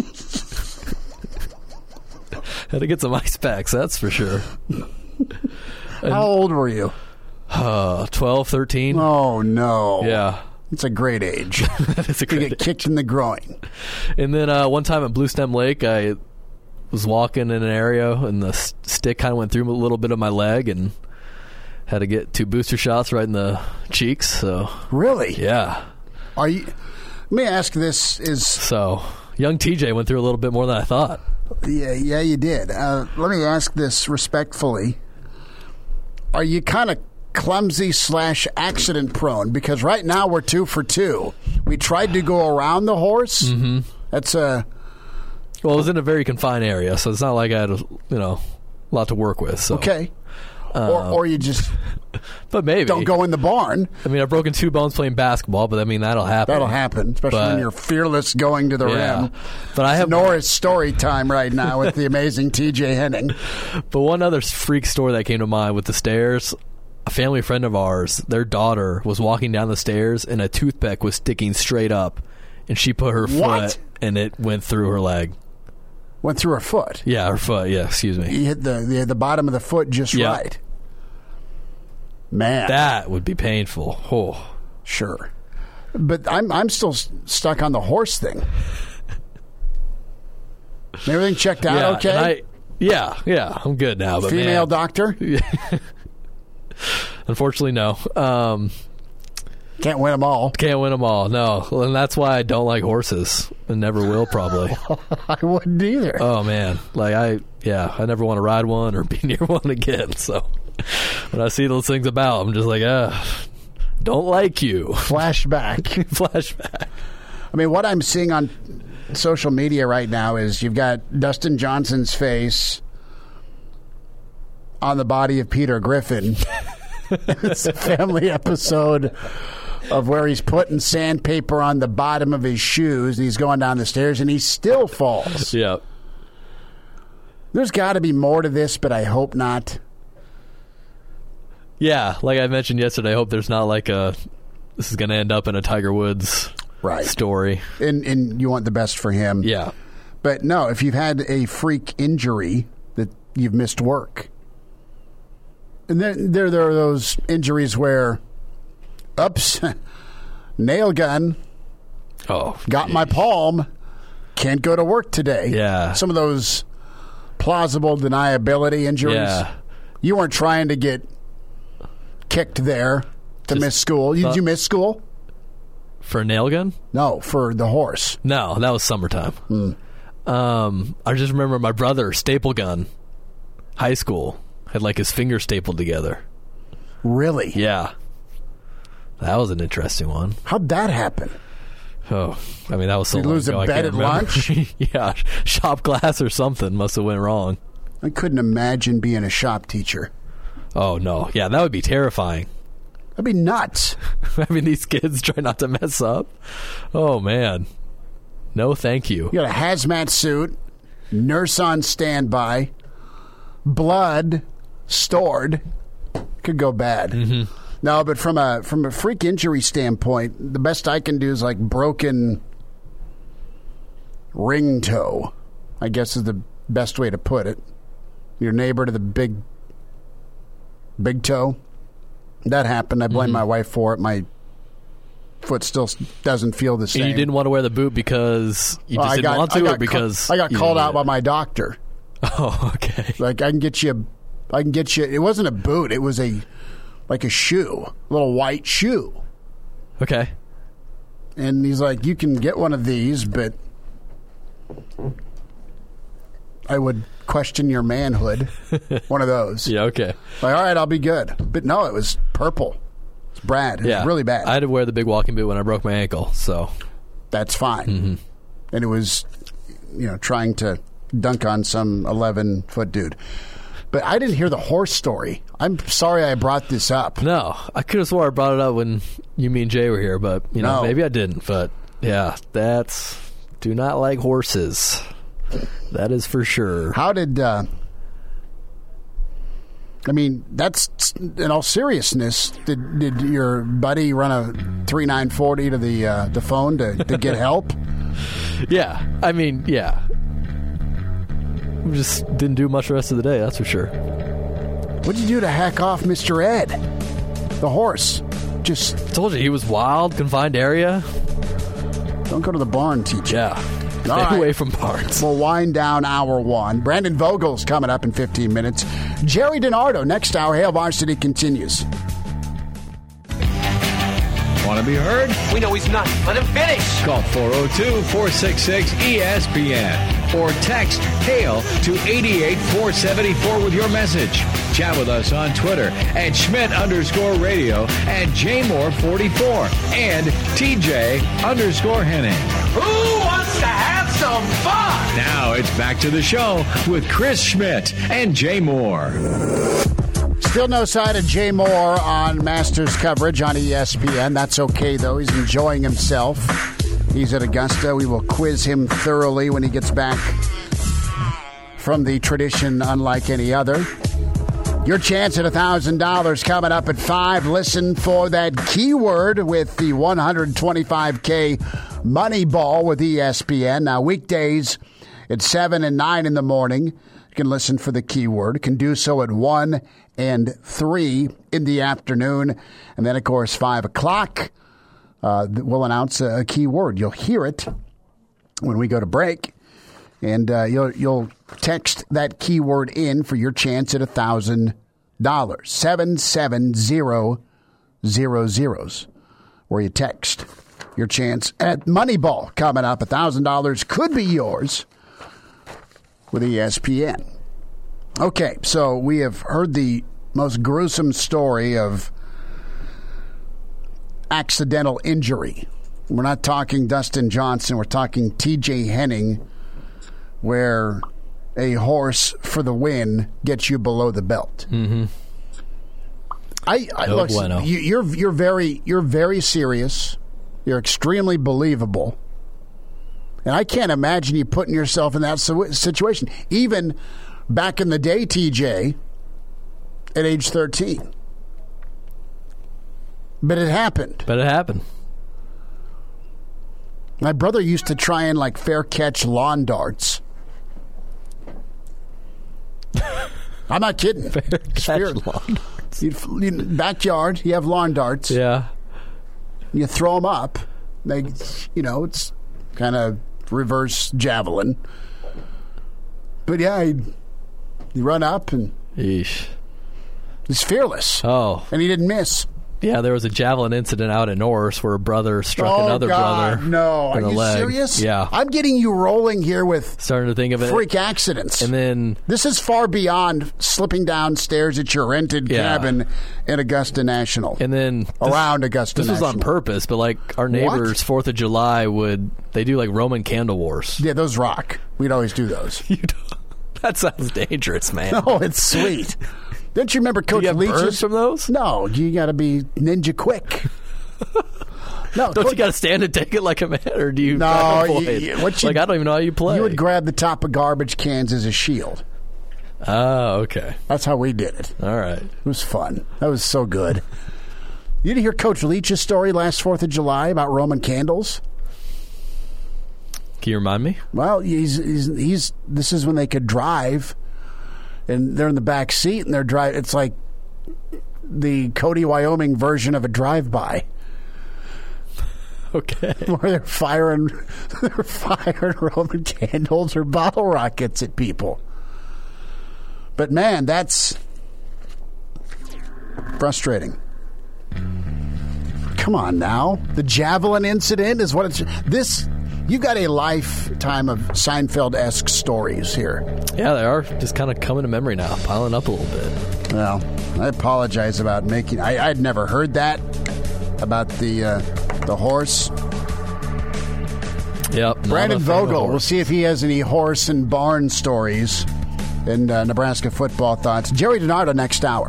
Had to get some ice packs, that's for sure. And, how old were you? Uh, twelve, thirteen. Oh, no. Yeah. It's a great age. It's a great to get kicked in the groin. And then uh, one time at Blue Stem Lake, I was walking in an area, and the s- stick kind of went through a little bit of my leg, and had to get two booster shots right in the cheeks. So really? Yeah. Are you? Let me ask this: Is so young T J went through a little bit more than I thought. Yeah, yeah, you did. Uh, let me ask this respectfully: are you kind of clumsy slash accident prone? Because right now we're two for two. We tried to go around the horse. Mm-hmm. That's a. Well, it was in a very confined area, so it's not like I had a, you know, a lot to work with. So. Okay. Um, or, or you just but maybe don't go in the barn. I mean, I've broken two bones playing basketball, but I mean, that'll happen. That'll happen, especially but, when you're fearless going to the yeah. rim. But I have Norris story time right now with the amazing T J Henning. But one other freak story that came to mind with the stairs, a family friend of ours, their daughter was walking down the stairs and a toothpick was sticking straight up, and she put her what? foot and it went through her leg. Went through her foot? Yeah, her foot, yeah, excuse me. You hit the, the, the bottom of the foot just yep. right. Man, that would be painful. Oh, sure, but I'm I'm still stuck on the horse thing. Everything checked out yeah, okay? I, yeah, yeah, I'm good now. But female man, doctor? Unfortunately, no. Um, can't win them all. Can't win them all. No, and that's why I don't like horses, and never will probably. I wouldn't either. Oh man, like I, yeah, I never want to ride one or be near one again. So. When I see those things about, I'm just like, ah, don't like you. Flashback. Flashback. I mean, what I'm seeing on social media right now is you've got Dustin Johnson's face on the body of Peter Griffin. It's a family episode of where he's putting sandpaper on the bottom of his shoes, and he's going down the stairs, and he still falls. Yeah. There's got to be more to this, but I hope not. Yeah, like I mentioned yesterday, I hope there's not like a, this is going to end up in a Tiger Woods right. story. And, and you want the best for him. Yeah. But no, if you've had a freak injury that you've missed work. And then there, there are those injuries where, oops, nail gun, oh, got geez. my palm, can't go to work today. Yeah. Some of those plausible deniability injuries. Yeah. You weren't trying to get kicked there to Just miss school. Did thought- you miss school? For a nail gun? No, for the horse. No, that was summertime. Mm. Um, I just remember my brother, staple gun, high school, had like his fingers stapled together. Really? Yeah. That was an interesting one. How'd that happen? Oh, I mean, that was so Did you long lose ago, a I bet can't at remember. lunch? Yeah, shop class or something must have went wrong. I couldn't imagine being a shop teacher. Oh, no. Yeah, that would be terrifying. That'd be nuts. I mean, these kids try not to mess up. Oh, man. No, thank you. You got a hazmat suit, nurse on standby, blood stored. Could go bad. Mm-hmm. No, but from a from a freak injury standpoint, the best I can do is like broken ring toe, I guess is the best way to put it. Your neighbor to the big big toe. That happened. I blame Mm-hmm. my wife for it. My foot still doesn't feel the same. And you didn't want to wear the boot because you Well, just I didn't got- want I to, got or because ca- I got you called didn't out by need my doctor. it? Oh, okay. Like I can get you, I can get you. It wasn't a boot. It was a like a shoe, a little white shoe. Okay. And he's like, you can get one of these, but I would question your manhood. One of those. Yeah, okay. Like, all right, I'll be good. But no, it was purple. It's Brad. It Yeah. was really bad. I had to wear the big walking boot when I broke my ankle, so. That's fine. Mm-hmm. And it was, you know, trying to dunk on some eleven-foot dude. But I didn't hear the horse story. I'm sorry I brought this up. No, I could have swore I brought it up when you, me, and Jay were here, but, you know, No. maybe I didn't. But, yeah, that's. Do not like horses. That is for sure. How did, uh, I mean, that's, in all seriousness, did did your buddy run a three nine forty to the uh, the phone to, to get help? Yeah, I mean, yeah. We just didn't do much the rest of the day, that's for sure. What'd you do to hack off Mister Ed, the horse? Just Told you, he was wild, confined area. don't go to the barn, teacher. Yeah. Stay All right. away from parts. We'll wind down hour one. Brandon Vogel's coming up in fifteen minutes. Jerry DiNardo next hour. Hail Varsity continues. Want to be heard? We know he's not. Let him finish. Call four oh two, four six six, E S P N or text HAIL to eight eight four seven four with your message. Chat with us on Twitter at Schmidt underscore radio, at J Moore forty-four, and T J underscore Henning. Who wants to have some fun? Now it's back to the show with Chris Schmidt and Jay Moore. Still no sign of Jay Moore on Masters coverage on E S P N. That's okay, though. He's enjoying himself. He's at Augusta. We will quiz him thoroughly when he gets back from the tradition unlike any other. Your chance at one thousand dollars coming up at five. Listen for that keyword with the one hundred twenty-five K money ball with E S P N. Now, weekdays at seven and nine in the morning. You can listen for the keyword. You can do so at one and three in the afternoon. And then, of course, five o'clock, uh, we'll announce a, a keyword. You'll hear it when we go to break. And uh, you'll you'll text that keyword in for your chance at one thousand dollars. seven seven zero zero zeros, where you text your chance at Moneyball coming up. one thousand dollars could be yours with E S P N. Okay, so we have heard the most gruesome story of accidental injury. We're not talking Dustin Johnson. We're talking T J Henning, where a horse for the win gets you below the belt. Mm-hmm. I, I No look, bueno. you, you're you're very you're very serious. You're extremely believable, and I can't imagine you putting yourself in that si- situation, even back in the day, T J, at age thirteen. But it happened. But it happened. My brother used to try and, like, fair catch lawn darts. I'm not kidding. Fair catch lawn darts. You'd, you'd, backyard, you have lawn darts. Yeah. You throw them up. They, you know, it's kind of reverse javelin. But yeah, he'd, he'd run up and Yeesh. he's fearless. Oh. And he didn't miss. Yeah, there was a javelin incident out in Norris where a brother struck oh, another God, brother. No, in are the you leg. serious? Yeah. I'm getting you rolling here with starting to think of it. freak accidents. And then this is far beyond slipping downstairs at your rented yeah. cabin in Augusta National. And then around this, Augusta This National. was on purpose, but like our neighbors, Fourth of July would they do like Roman candle wars? Yeah, those rock. We'd always do those. You don't, that sounds dangerous, man. No, it's sweet. Don't you remember Coach do you have Leach's burns from those? No, you got to be ninja quick. No, don't Coach, you got to stand and take it like a man, or do you? No, avoid? you, what you, like I don't even know how you play. You would grab the top of garbage cans as a shield. Oh, okay. That's how we did it. All right, it was fun. That was so good. You didn't hear Coach Leach's story last Fourth of July about Roman candles? Can you remind me? Well, he's he's, he's this is when they could drive. And they're in the back seat, and they're driving. It's like the Cody, Wyoming version of a drive-by. Okay. Where they're firing, they're firing Roman candles or bottle rockets at people. But man, that's frustrating. Come on now, the javelin incident is what it's. This. You got a lifetime of Seinfeld-esque stories here. Yeah, they are just kind of coming to memory now, piling up a little bit. Well, I apologize about making... I, I'd never heard that, about the uh, the horse. Yep. Brandon Vogel, we'll see if he has any horse and barn stories in uh, Nebraska football thoughts. Jerry DiNardo next hour.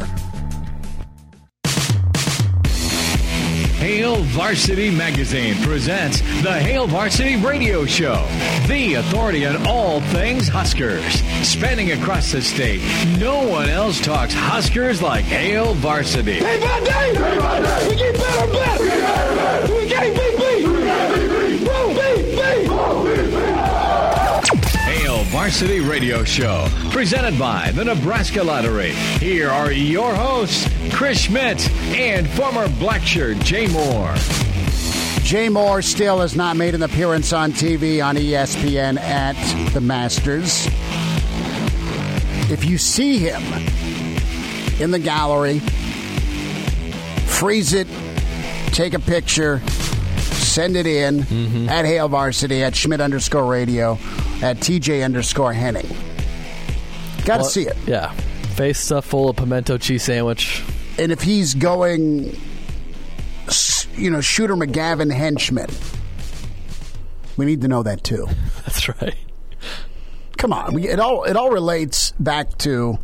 Hail Varsity Magazine presents the Hail Varsity Radio Show, the authority on all things Huskers. Spanning across the state, no one else talks Huskers like Hail Varsity. Day by day, day by day, we get better and better. We get better and better. We can't beat beat. We can't beat beat. Whoa, beat, beat. Whoa, beat, beat. Hail Varsity Radio Show, presented by the Nebraska Lottery. Here are your hosts, Chris Schmidt and former Blackshirt Jay Moore. Jay Moore still has not made an appearance on T V on E S P N at the Masters. If you see him in the gallery, freeze it, take a picture, send it in mm-hmm. at Hail Varsity, at Schmidt underscore radio, at T J underscore Henning. Got to well, see it. Yeah. Face stuff full of pimento cheese sandwich. And if he's going, you know, Shooter McGavin henchman, we need to know that too. That's right. Come on, we, it all it all relates back to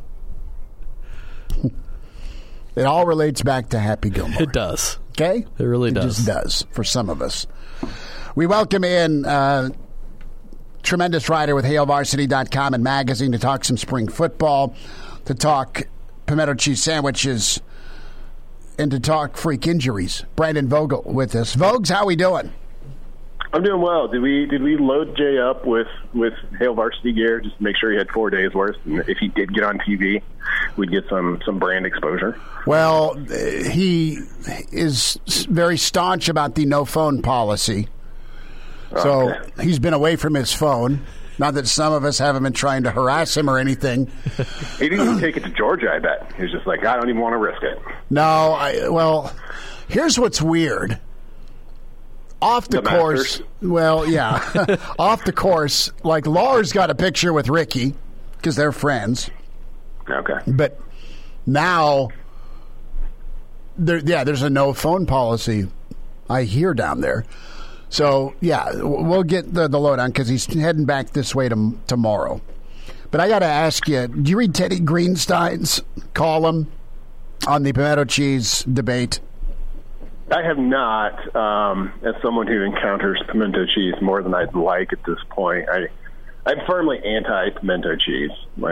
it all relates back to Happy Gilmore. It does. Okay, it really it does. It just does for some of us. We welcome in uh, tremendous writer with Hail Varsity dot com and magazine to talk some spring football, to talk pimento cheese sandwiches, and to talk freak injuries. Brandon Vogel with us. Vogues, how we doing? I'm doing well. Did we did we load Jay up with, with Hail Varsity gear just to make sure he had four days worth? And if he did get on T V, we'd get some, some brand exposure. Well, he is very staunch about the no phone policy. So okay. He's been away from his phone. Not that some of us haven't been trying to harass him or anything. He didn't even take it to Georgia, I bet. He was just like, I don't even want to risk it. No, I, well, here's what's weird. Off the, the course, well, yeah. Off the course, like Lars got a picture with Ricky because they're friends. Okay. But now, there, yeah, there's a no phone policy, I hear, down there. So, yeah, we'll get the, the lowdown because he's heading back this way to, tomorrow. But I got to ask you, do you read Teddy Greenstein's column on the pimento cheese debate? I have not. Um, as someone who encounters pimento cheese more than I'd like at this point, I, I'm firmly anti-pimento cheese. Like,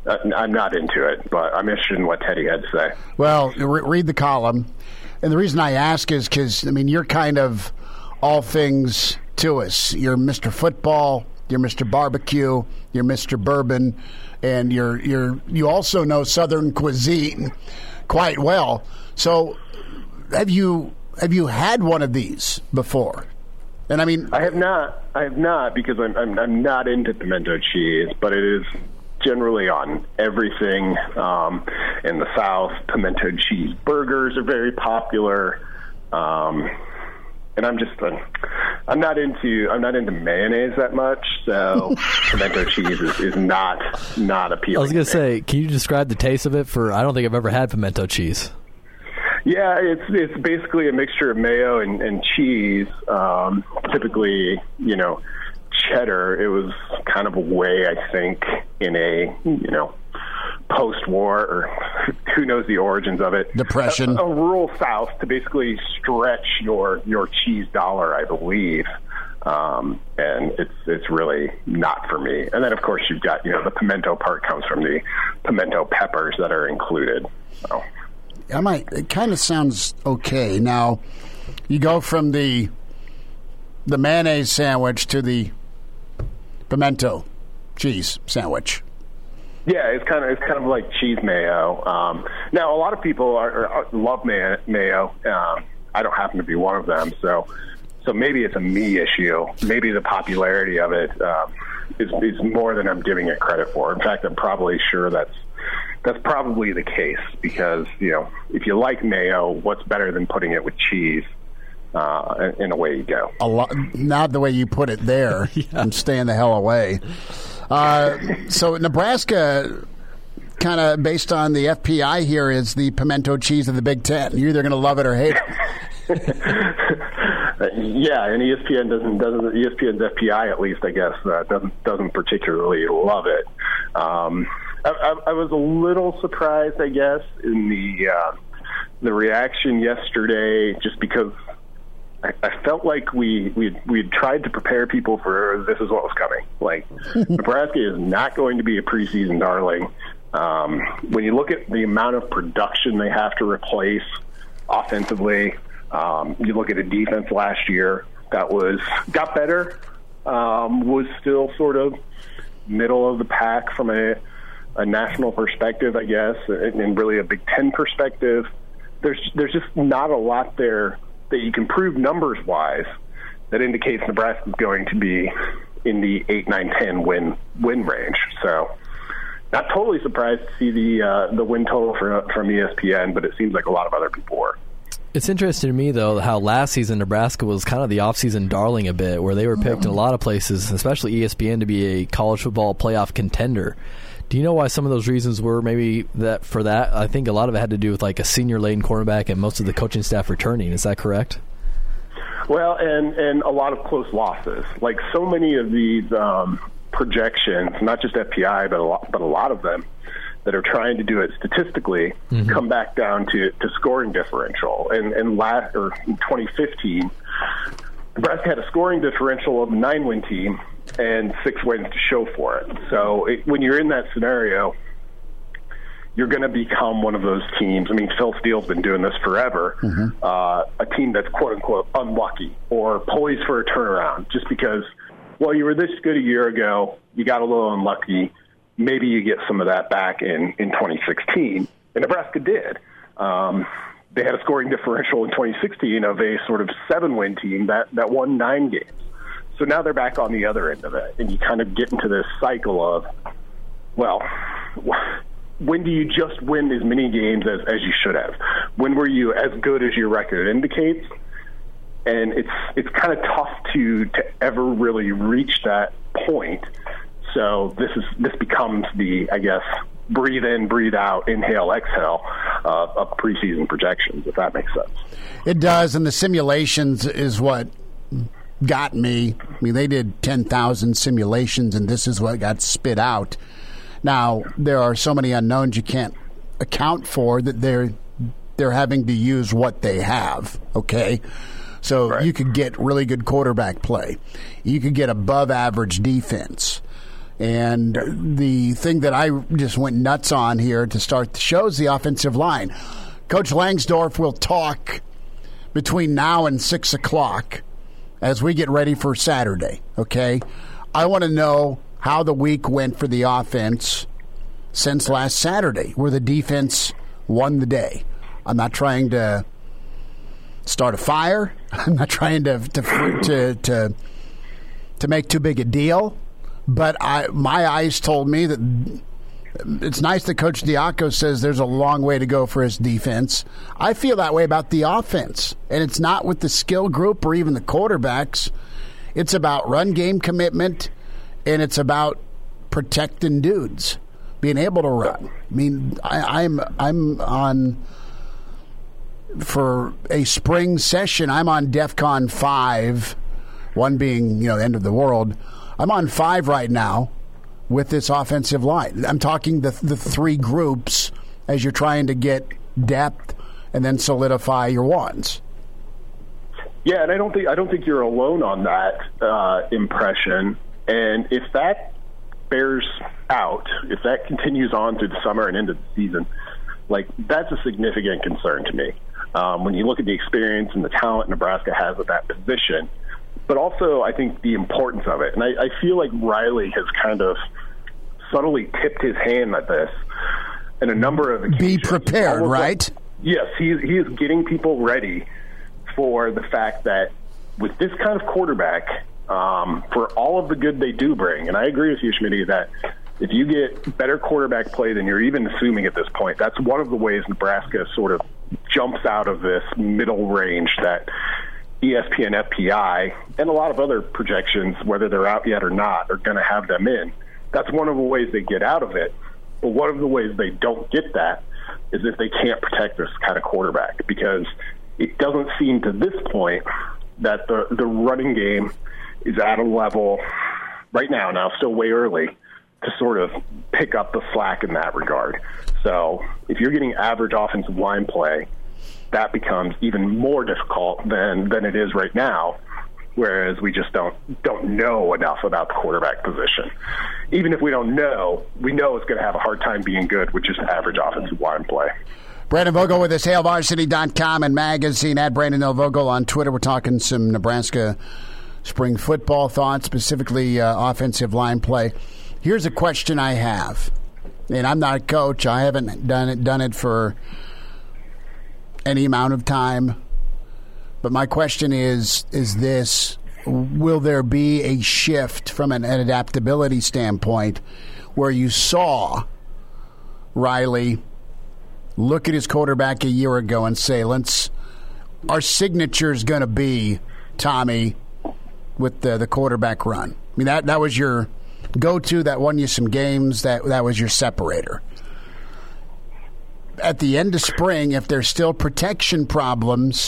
I'm not into it, but I'm interested in what Teddy had to say. Well, re- read the column. And the reason I ask is because, I mean, you're kind of all things to us. You're Mister Football, you're Mister Barbecue, you're Mister Bourbon, and you're you're you also know Southern cuisine quite well. So have you have you had one of these before? And I mean, I have not. I have not because I'm I'm, I'm not into pimento cheese, but it is generally on everything um, in the South. Pimento cheese burgers are very popular, um, and I'm just uh, I'm not into I'm not into mayonnaise that much, so pimento cheese is, is not not appealing. I was gonna to me. say, can you describe the taste of it? For I don't think I've ever had pimento cheese. Yeah, it's it's basically a mixture of mayo and, and cheese. Um, typically, you know, cheddar. It was kind of a way, I think, in a you know post-war, or who knows the origins of it, Depression, a, a rural South to basically stretch your your cheese dollar, I believe. Um, and it's it's really not for me. And then, of course, you've got you know the pimento part comes from the pimento peppers that are included. So. I might. It kind of sounds okay. Now, you go from the the mayonnaise sandwich to the pimento cheese sandwich. Yeah, it's kind of it's kind of like cheese mayo. Um, now, a lot of people are, are, love mayo. mayo. Um, I don't happen to be one of them, so so maybe it's a me issue. Maybe the popularity of it um, is is more than I'm giving it credit for. In fact, I'm probably sure that's. That's probably the case because, you know, if you like mayo, what's better than putting it with cheese? Uh, and, and away you go. A lot, not the way you put it there. Yeah. I'm staying the hell away. Uh, so Nebraska, kind of based on the F P I here, is the pimento cheese of the Big Ten. You're either going to love it or hate it. Yeah, and E S P N doesn't doesn't E S P N's F P I, at least I guess uh, doesn't doesn't particularly love it. Um, I, I, I was a little surprised, I guess, in the uh, the reaction yesterday, just because I, I felt like we we we tried to prepare people for this is what was coming. Like Nebraska is not going to be a preseason darling. Um, when you look at the amount of production they have to replace offensively, um, you look at a defense last year that was got better, um, was still sort of middle of the pack from a, a national perspective, I guess, and, and really a Big Ten perspective. There's there's just not a lot there that you can prove numbers wise that indicates Nebraska is going to be in the eight, nine, ten win win range. So. Not totally surprised to see the uh, the win total for, from E S P N, but it seems like a lot of other people were. It's interesting to me, though, how last season Nebraska was kind of the offseason darling a bit, where they were picked in a lot of places, especially E S P N, to be a college football playoff contender. Do you know why some of those reasons were maybe that for that? I think a lot of it had to do with like a senior-laden quarterback and most of the coaching staff returning. Is that correct? Well, and, and a lot of close losses. Like so many of these um, projections, not just F P I, but a lot, but a lot of them that are trying to do it statistically, mm-hmm. come back down to, to scoring differential. And, and last, or in twenty fifteen, Nebraska had a scoring differential of a nine-win team and six wins to show for it. So it, when you're in that scenario, you're going to become one of those teams. I mean, Phil Steele's been doing this forever. Mm-hmm. Uh, a team that's quote-unquote unlucky or poised for a turnaround just because, well, you were this good a year ago, you got a little unlucky, maybe you get some of that back in, in twenty sixteen. And Nebraska did. Um, they had a scoring differential in twenty sixteen of a sort of seven-win team that, that won nine games. So now they're back on the other end of it, and you kind of get into this cycle of, well, when do you just win as many games as, as you should have? When were you as good as your record indicates? And it's it's kind of tough to, to ever really reach that point. So this is this becomes the, I guess, breathe in, breathe out, inhale, exhale uh, of preseason projections, if that makes sense. It does, and the simulations is what got me. I mean, they did ten thousand simulations, and this is what got spit out. Now, there are so many unknowns you can't account for that they're they're having to use what they have, okay? So right. You could get really good quarterback play. You could get above-average defense. And the thing that I just went nuts on here to start the show is the offensive line. Coach Langsdorf will talk between now and six o'clock as we get ready for Saturday, okay? I want to know how the week went for the offense since last Saturday, where the defense won the day. I'm not trying to start a fire. I'm not trying to to to to, to make too big a deal. But I, my eyes told me that it's nice that Coach Diaco says there's a long way to go for his defense. I feel that way about the offense. And it's not with the skill group or even the quarterbacks. It's about run game commitment, and it's about protecting dudes, being able to run. I mean, I, I'm I'm on, for a spring session, I'm on DEFCON five, one being, you know, the end of the world. I'm on five right now with this offensive line. I'm talking the the three groups as you're trying to get depth and then solidify your ones. Yeah, and I don't think I don't think you're alone on that uh, impression. And if that bears out, if that continues on through the summer and into the season, like, that's a significant concern to me. Um, when you look at the experience and the talent Nebraska has at that position, but also I think the importance of it. And I, I feel like Riley has kind of subtly tipped his hand at this in a number of occasions. Be prepared, right? Like, yes, he, he is getting people ready for the fact that with this kind of quarterback, um, for all of the good they do bring, and I agree with you, Schmitty, that if you get better quarterback play than you're even assuming at this point, that's one of the ways Nebraska sort of jumps out of this middle range that E S P N F P I and a lot of other projections, whether they're out yet or not, are going to have them in. That's one of the ways they get out of it. But one of the ways they don't get that is if they can't protect this kind of quarterback, because it doesn't seem to this point that the, the running game is at a level right now, now still way early, to sort of pick up the slack in that regard. So if you're getting average offensive line play, that becomes even more difficult than, than it is right now, whereas we just don't don't know enough about the quarterback position. Even if we don't know, we know it's going to have a hard time being good with just average offensive line play. Brandon Vogel with us, hail varsity dot com and magazine, at Brandon L. Vogel on Twitter. We're talking some Nebraska spring football thoughts, specifically uh, offensive line play. Here's a question I have, and I'm not a coach. I haven't done it done it for any amount of time. But my question is, is this: will there be a shift from an, an adaptability standpoint where you saw Riley look at his quarterback a year ago and say, let's, our signature is going to be Tommy with the, the quarterback run? I mean, that, that was your go-to, that won you some games, that, that was your separator. At the end of spring, if there's still protection problems,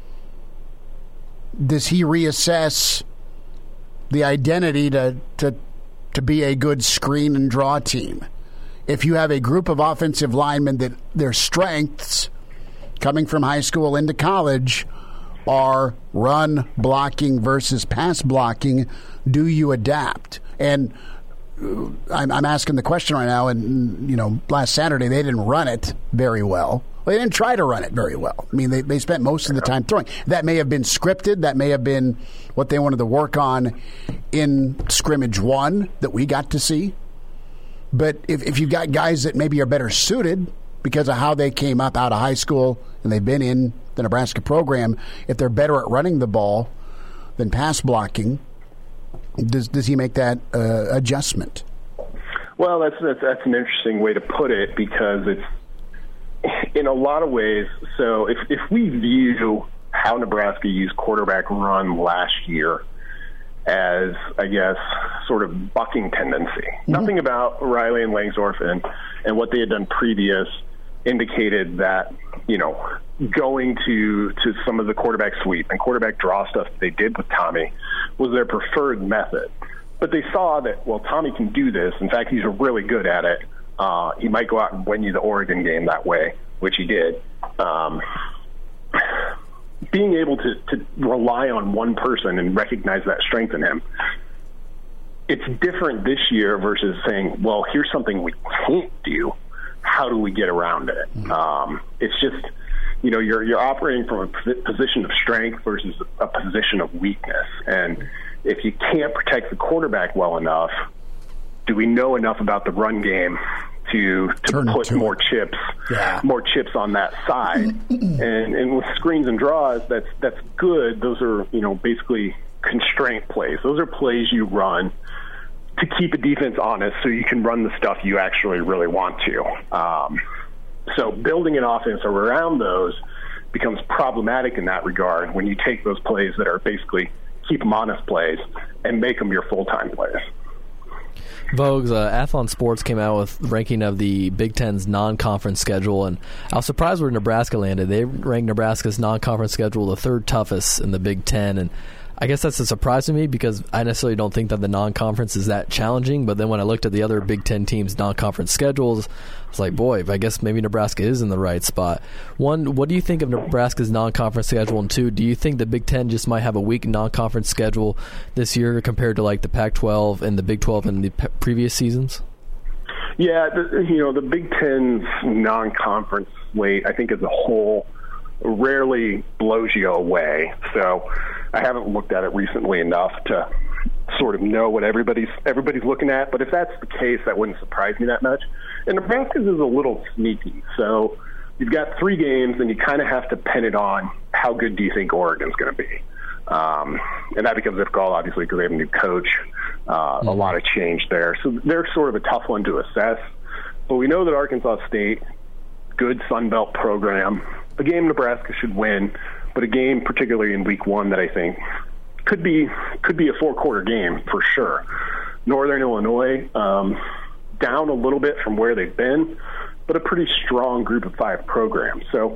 does he reassess the identity to, to to be a good screen and draw team? If you have a group of offensive linemen that their strengths coming from high school into college are run blocking versus pass blocking, do you adapt? And I'm, I'm asking the question right now, and, you know, last Saturday they didn't run it very well. They didn't try to run it very well. I mean, they, they spent most of the time throwing. That may have been scripted. That may have been what they wanted to work on in scrimmage one that we got to see. But if, if you've got guys that maybe are better suited because of how they came up out of high school and they've been in the Nebraska program, if they're better at running the ball than pass blocking, does does he make that uh, adjustment? Well, that's, that's that's an interesting way to put it, because it's, in a lot of ways, so if, if we view how Nebraska used quarterback run last year as, I guess, sort of bucking tendency, mm-hmm. nothing about Riley and Langsdorf and, and what they had done previous indicated that, you know, going to, to some of the quarterback sweep and quarterback draw stuff they did with Tommy was their preferred method. But they saw that, well, Tommy can do this. In fact, he's really good at it. Uh, he might go out and win you the Oregon game that way, which he did. Um, being able to, to rely on one person and recognize that strength in him it's different this year versus saying, well, here's something we can't do. How do we get around it? Mm-hmm. Um, it's just, you know, you're you're operating from a position of strength versus a position of weakness. And if you can't protect the quarterback well enough, do we know enough about the run game to to Turn put to more it. chips, yeah. more chips on that side? and and with screens and draws, that's that's good. Those are, you know, basically constraint plays. Those are plays you run to keep a defense honest so you can run the stuff you actually really want to. Um, so building an offense around those becomes problematic in that regard when you take those plays that are basically keep them honest plays and make them your full-time plays. Vogues, uh, Athlon Sports came out with ranking of the Big Ten's non-conference schedule, and I was surprised where Nebraska landed. They ranked Nebraska's non-conference schedule the third toughest in the Big Ten, and I guess that's a surprise to me because I necessarily don't think that the non-conference is that challenging. But then when I looked at the other Big Ten teams' non-conference schedules, I was like, boy, I guess maybe Nebraska is in the right spot. One, what do you think of Nebraska's non-conference schedule? And two, do you think the Big Ten just might have a weak non-conference schedule this year compared to like the Pac twelve and the Big twelve in the pe- previous seasons? Yeah, the, you know, the Big Ten's non-conference slate, I think as a whole, rarely blows you away. So I haven't looked at it recently enough to sort of know what everybody's everybody's looking at. But if that's the case, that wouldn't surprise me that much. And Nebraska's is a little sneaky. So you've got three games, and you kind of have to pin it on how good do you think Oregon's going to be. Um, and that becomes difficult, obviously, because they have a new coach, uh, mm-hmm. a lot of change there. So they're sort of a tough one to assess. But we know that Arkansas State, good Sun Belt program, a game Nebraska should win, but a game particularly in week one that I think could be could be a four-quarter game for sure. Northern Illinois, um, down a little bit from where they've been, but a pretty strong group of five program. So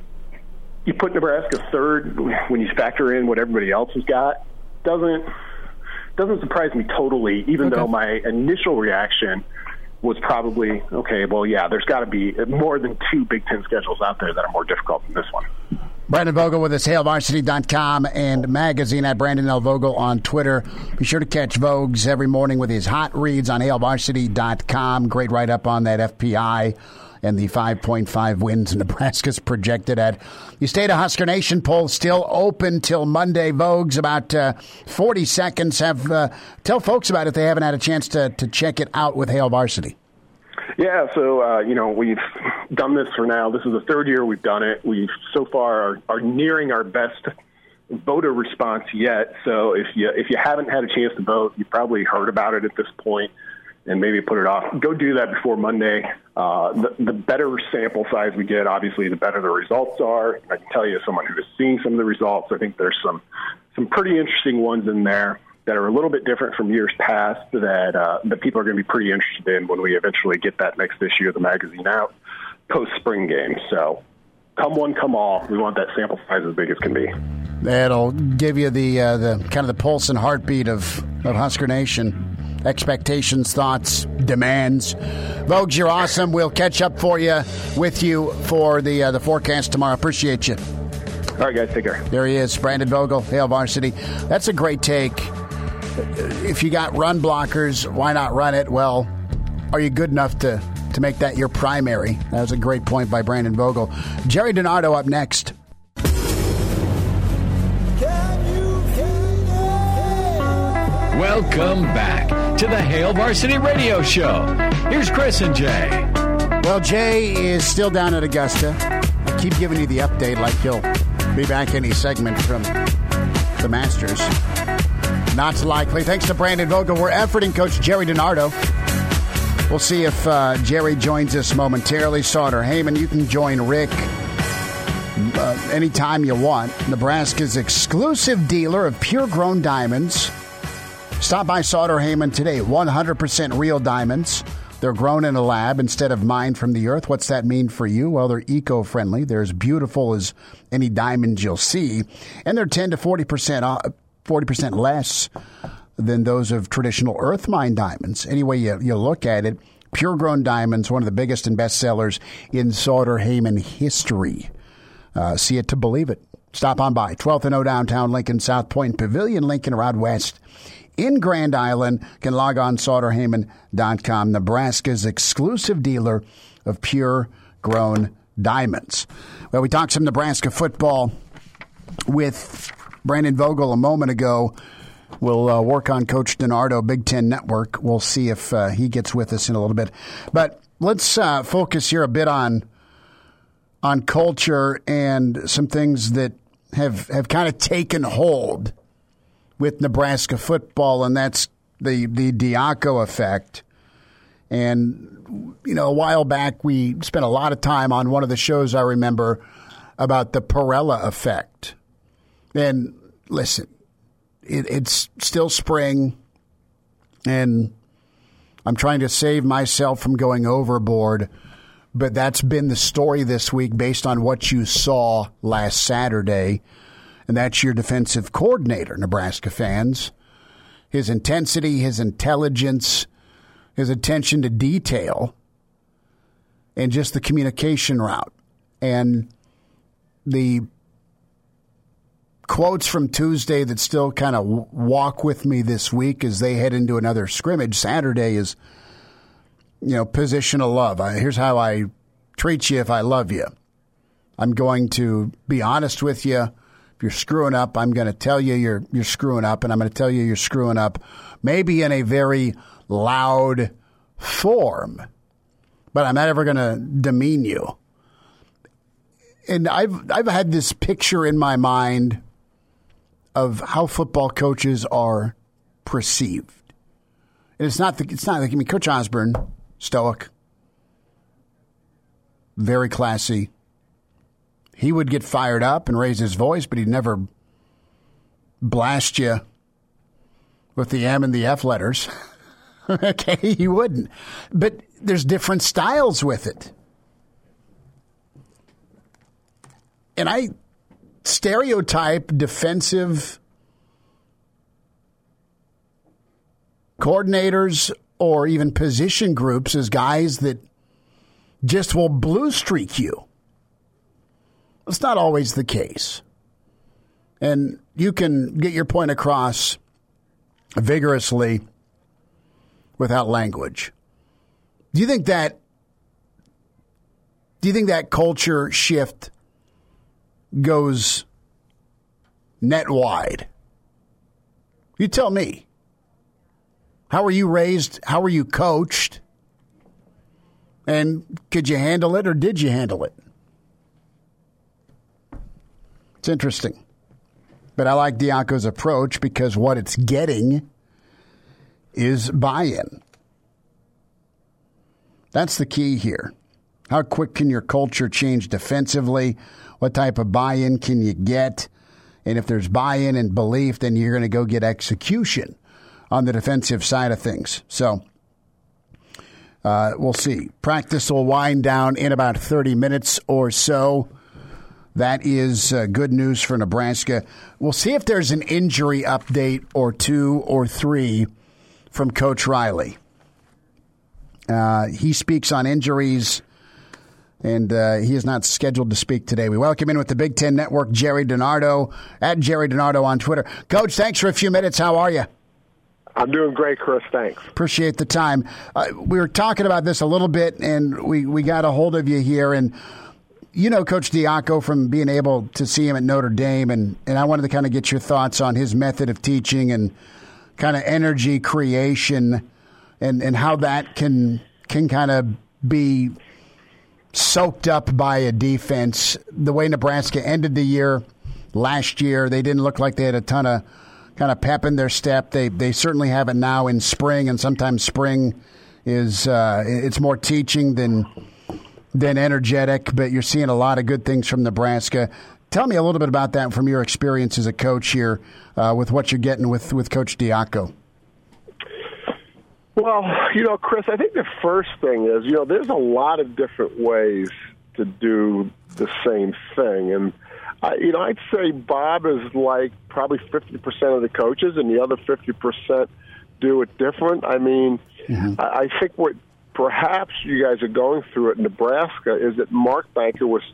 you put Nebraska third when you factor in what everybody else has got. Doesn't doesn't surprise me totally, even okay. though my initial reaction was probably, okay, well, yeah, there's got to be more than two Big Ten schedules out there that are more difficult than this one. Brandon Vogel with us, hail varsity dot com and magazine at Brandon L. Vogel on Twitter. Be sure to catch Vogues every morning with his hot reads on hail varsity dot com. Great write-up on that F P I and the five point five wins Nebraska's projected at. The State of Husker Nation poll still open till Monday. Vogues, about uh, forty seconds. Have uh, tell folks about it if they haven't had a chance to, to check it out with Hail Varsity. Yeah, so, uh, you know, we've done this for now. This is the third year we've done it. We've so far are, are nearing our best voter response yet. So if you if you haven't had a chance to vote, you probably heard about it at this point and maybe put it off. Go do that before Monday. Uh, the, the better sample size we get, obviously, the better the results are. I can tell you, as someone who is seeing some of the results, I think there's some some pretty interesting ones in there that are a little bit different from years past that uh, that people are going to be pretty interested in when we eventually get that next issue of the magazine out post-spring game. So come one, come all. We want that sample size as big as can be. That'll give you the uh, the kind of the pulse and heartbeat of, of Husker Nation. Expectations, thoughts, demands. Vogues, you're awesome. We'll catch up for you with you for the uh, the forecast tomorrow. Appreciate you. All right, guys, take care. There he is, Brandon Vogel, Hail Varsity. That's a great take. If you got run blockers, why not run it? Well, are you good enough to, to make that your primary? That was a great point by Brandon Vogel. Jerry DiNardo up next. Welcome back to the Hail Varsity Radio Show. Here's Chris and Jay. Well, Jay is still down at Augusta. I keep giving you the update like he'll be back any segment from the Masters. Not likely. Thanks to Brandon Vogel. We're efforting Coach Jerry DiNardo. We'll see if uh, Jerry joins us momentarily. Sauter Heyman, you can join Rick uh, anytime you want. Nebraska's exclusive dealer of pure-grown diamonds. Stop by Sauter Heyman today. one hundred percent real diamonds. They're grown in a lab instead of mined from the earth. What's that mean for you? Well, they're eco-friendly. They're as beautiful as any diamonds you'll see. And they're ten to forty percent off. forty percent less than those of traditional earth mine diamonds. Any way you, you look at it, pure-grown diamonds, one of the biggest and best sellers in Sauter Heyman history. Uh, see it to believe it. Stop on by. twelfth and O downtown Lincoln, South Point Pavilion, Lincoln, or out west in Grand Island. You can log on sauter heyman dot com, Nebraska's exclusive dealer of pure grown diamonds. Well, we talked some Nebraska football with Brandon Vogel a moment ago. We'll uh, work on Coach DiNardo, Big Ten Network. We'll see if uh, he gets with us in a little bit. But let's uh, focus here a bit on on culture and some things that have, have kind of taken hold with Nebraska football, and that's the, the Diaco effect. And, you know, a while back we spent a lot of time on one of the shows I remember about the Perella effect. And listen, it, it's still spring, and I'm trying to save myself from going overboard, but that's been the story this week based on what you saw last Saturday, and that's your defensive coordinator, Nebraska fans. His intensity, his intelligence, his attention to detail, and just the communication route. And the quotes from Tuesday that still kind of walk with me this week as they head into another scrimmage. Saturday is, you know, position of love. I, here's how I treat you if I love you. I'm going to be honest with you. If you're screwing up, I'm going to tell you you're you're screwing up, and I'm going to tell you you're screwing up, maybe in a very loud form, but I'm not ever going to demean you. And I've I've had this picture in my mind of how football coaches are perceived. And it's not the, it's not like, I mean, Coach Osborne, stoic, very classy. He would get fired up and raise his voice, but he'd never blast you with the M and the F letters. Okay, he wouldn't. But there's different styles with it. And I stereotype defensive coordinators or even position groups as guys that just will blue streak you. It's not always the case. And you can get your point across vigorously without language. Do you think that do you think that culture shift goes net wide? You tell me. How were you raised? How were you coached? And could you handle it, or did you handle it? It's interesting. But I like Diaco's approach because what it's getting is buy-in. That's the key here. How quick can your culture change defensively? What type of buy-in can you get? And if there's buy-in and belief, then you're going to go get execution on the defensive side of things. So uh, we'll see. Practice will wind down in about thirty minutes or so. That is uh, good news for Nebraska. We'll see if there's an injury update or two or three from Coach Riley. Uh, he speaks on injuries, and uh, he is not scheduled to speak today. We welcome in with the Big Ten Network, Jerry DiNardo, at Jerry DiNardo on Twitter. Coach, thanks for a few minutes. How are you? I'm doing great, Chris. Thanks. Appreciate the time. Uh, we were talking about this a little bit, and we, we got a hold of you here, and you know Coach Diaco from being able to see him at Notre Dame, and, and I wanted to kind of get your thoughts on his method of teaching and kind of energy creation and, and how that can can kind of be soaked up by a defense. The way Nebraska ended the year last year, they didn't look like they had a ton of kind of pep in their step. They they certainly have it now in spring, and sometimes spring is uh, it's more teaching than than energetic, but you're seeing a lot of good things from Nebraska. Tell me a little bit about that from your experience as a coach here uh, with what you're getting with, with Coach Diaco. Well, you know, Chris, I think the first thing is, you know, there's a lot of different ways to do the same thing. And, I, you know, I'd say Bob is like probably fifty percent of the coaches, and the other fifty percent do it different. I mean, mm-hmm. I, I think what perhaps you guys are going through at Nebraska is that Mark Banker was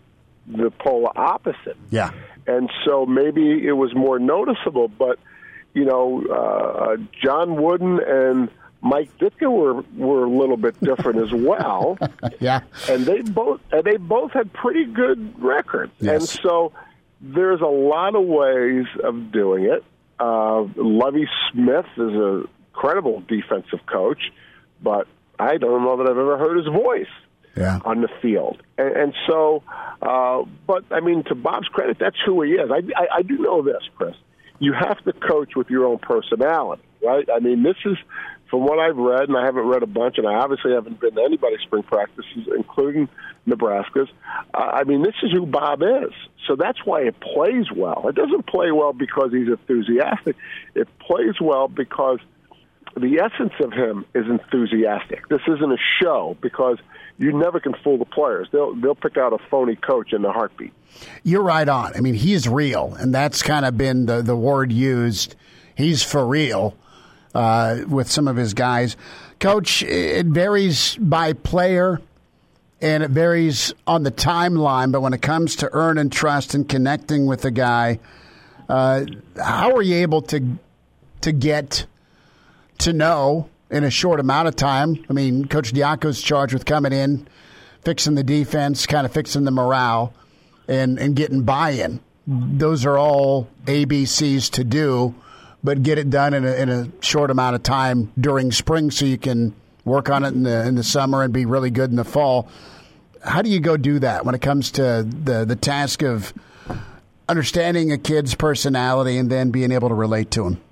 the polar opposite. Yeah. And so maybe it was more noticeable, but, you know, uh, John Wooden and Mike Ditka were, were a little bit different as well. Yeah. And they both and they both had pretty good records. Yes. And so there's a lot of ways of doing it. Uh, Lovie Smith is a credible defensive coach, but I don't know that I've ever heard his voice yeah. on the field. And, and so, uh, but, I mean, to Bob's credit, that's who he is. I, I, I do know this, Chris. You have to coach with your own personality, right? I mean, this is, from what I've read, and I haven't read a bunch, and I obviously haven't been to anybody's spring practices, including Nebraska's. Uh, I mean, this is who Bob is. So that's why it plays well. It doesn't play well because he's enthusiastic. It plays well because the essence of him is enthusiastic. This isn't a show because you never can fool the players. They'll they'll pick out a phony coach in a heartbeat. You're right on. I mean, he's real, and that's kind of been the, the word used. He's for real uh, with some of his guys. Coach, it varies by player, and it varies on the timeline, but when it comes to earning trust and connecting with the guy, uh, how are you able to to get to know in a short amount of time? I mean, Coach Diaco's charged with coming in, fixing the defense, kind of fixing the morale, and, and getting buy-in. Those are all A B Cs to do, but get it done in a, in a short amount of time during spring so you can work on it in the in the summer and be really good in the fall. How do you go do that when it comes to the, the task of understanding a kid's personality and then being able to relate to him?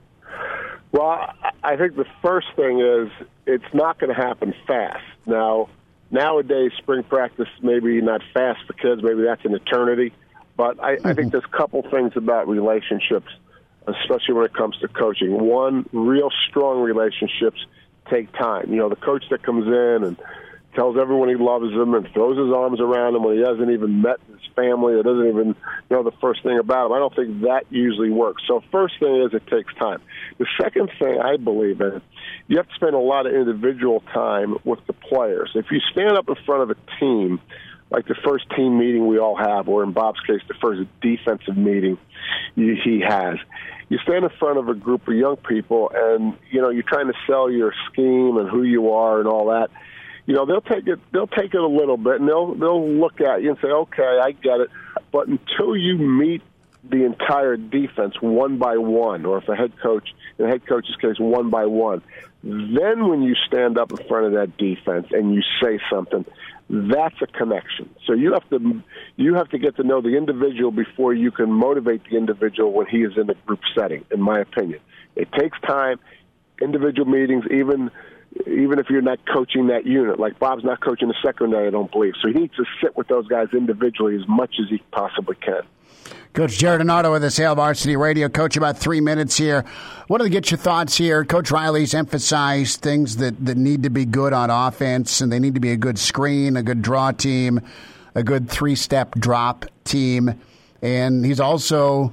Well, I think the first thing is it's not going to happen fast. Now, nowadays, spring practice maybe not fast for kids. Maybe that's an eternity. But I, mm-hmm. I think there's a couple things about relationships, especially when it comes to coaching. One, real strong relationships take time. You know, the coach that comes in and tells everyone he loves them and throws his arms around him when he hasn't even met his family or doesn't even know the first thing about him. I don't think that usually works. So first thing is it takes time. The second thing I believe in, you have to spend a lot of individual time with the players. If you stand up in front of a team, like the first team meeting we all have, or in Bob's case, the first defensive meeting he has, you stand in front of a group of young people and, you know, you're trying to sell your scheme and who you are and all that. You know, they'll take it. They'll take it a little bit, and they'll they'll look at you and say, "Okay, I get it." But until you meet the entire defense one by one, or if a head coach, in the head coach's case, one by one, then when you stand up in front of that defense and you say something, that's a connection. So you have to you have to get to know the individual before you can motivate the individual when he is in a group setting. In my opinion, it takes time. Individual meetings, even. Even if you're not coaching that unit, like Bob's not coaching the secondary, I don't believe. So he needs to sit with those guys individually as much as he possibly can. Coach Jared Donato with us, Hail Varsity Radio. Coach, about three minutes here. What do you get your thoughts here? Coach Riley's emphasized things that, that need to be good on offense, and they need to be a good screen, a good draw team, a good three-step drop team. And he's also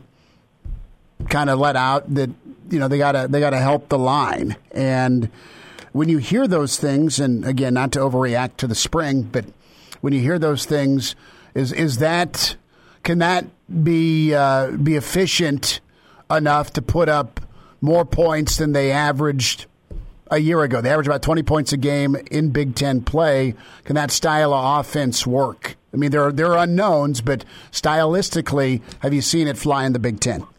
kind of let out that, you know, they gotta they gotta help the line. And when you hear those things, and again, not to overreact to the spring, but when you hear those things, is is that can that be uh, be efficient enough to put up more points than they averaged a year ago? They averaged about twenty points a game in Big Ten play. Can that style of offense work? I mean, there are there are unknowns, but stylistically, have you seen it fly in the Big Ten?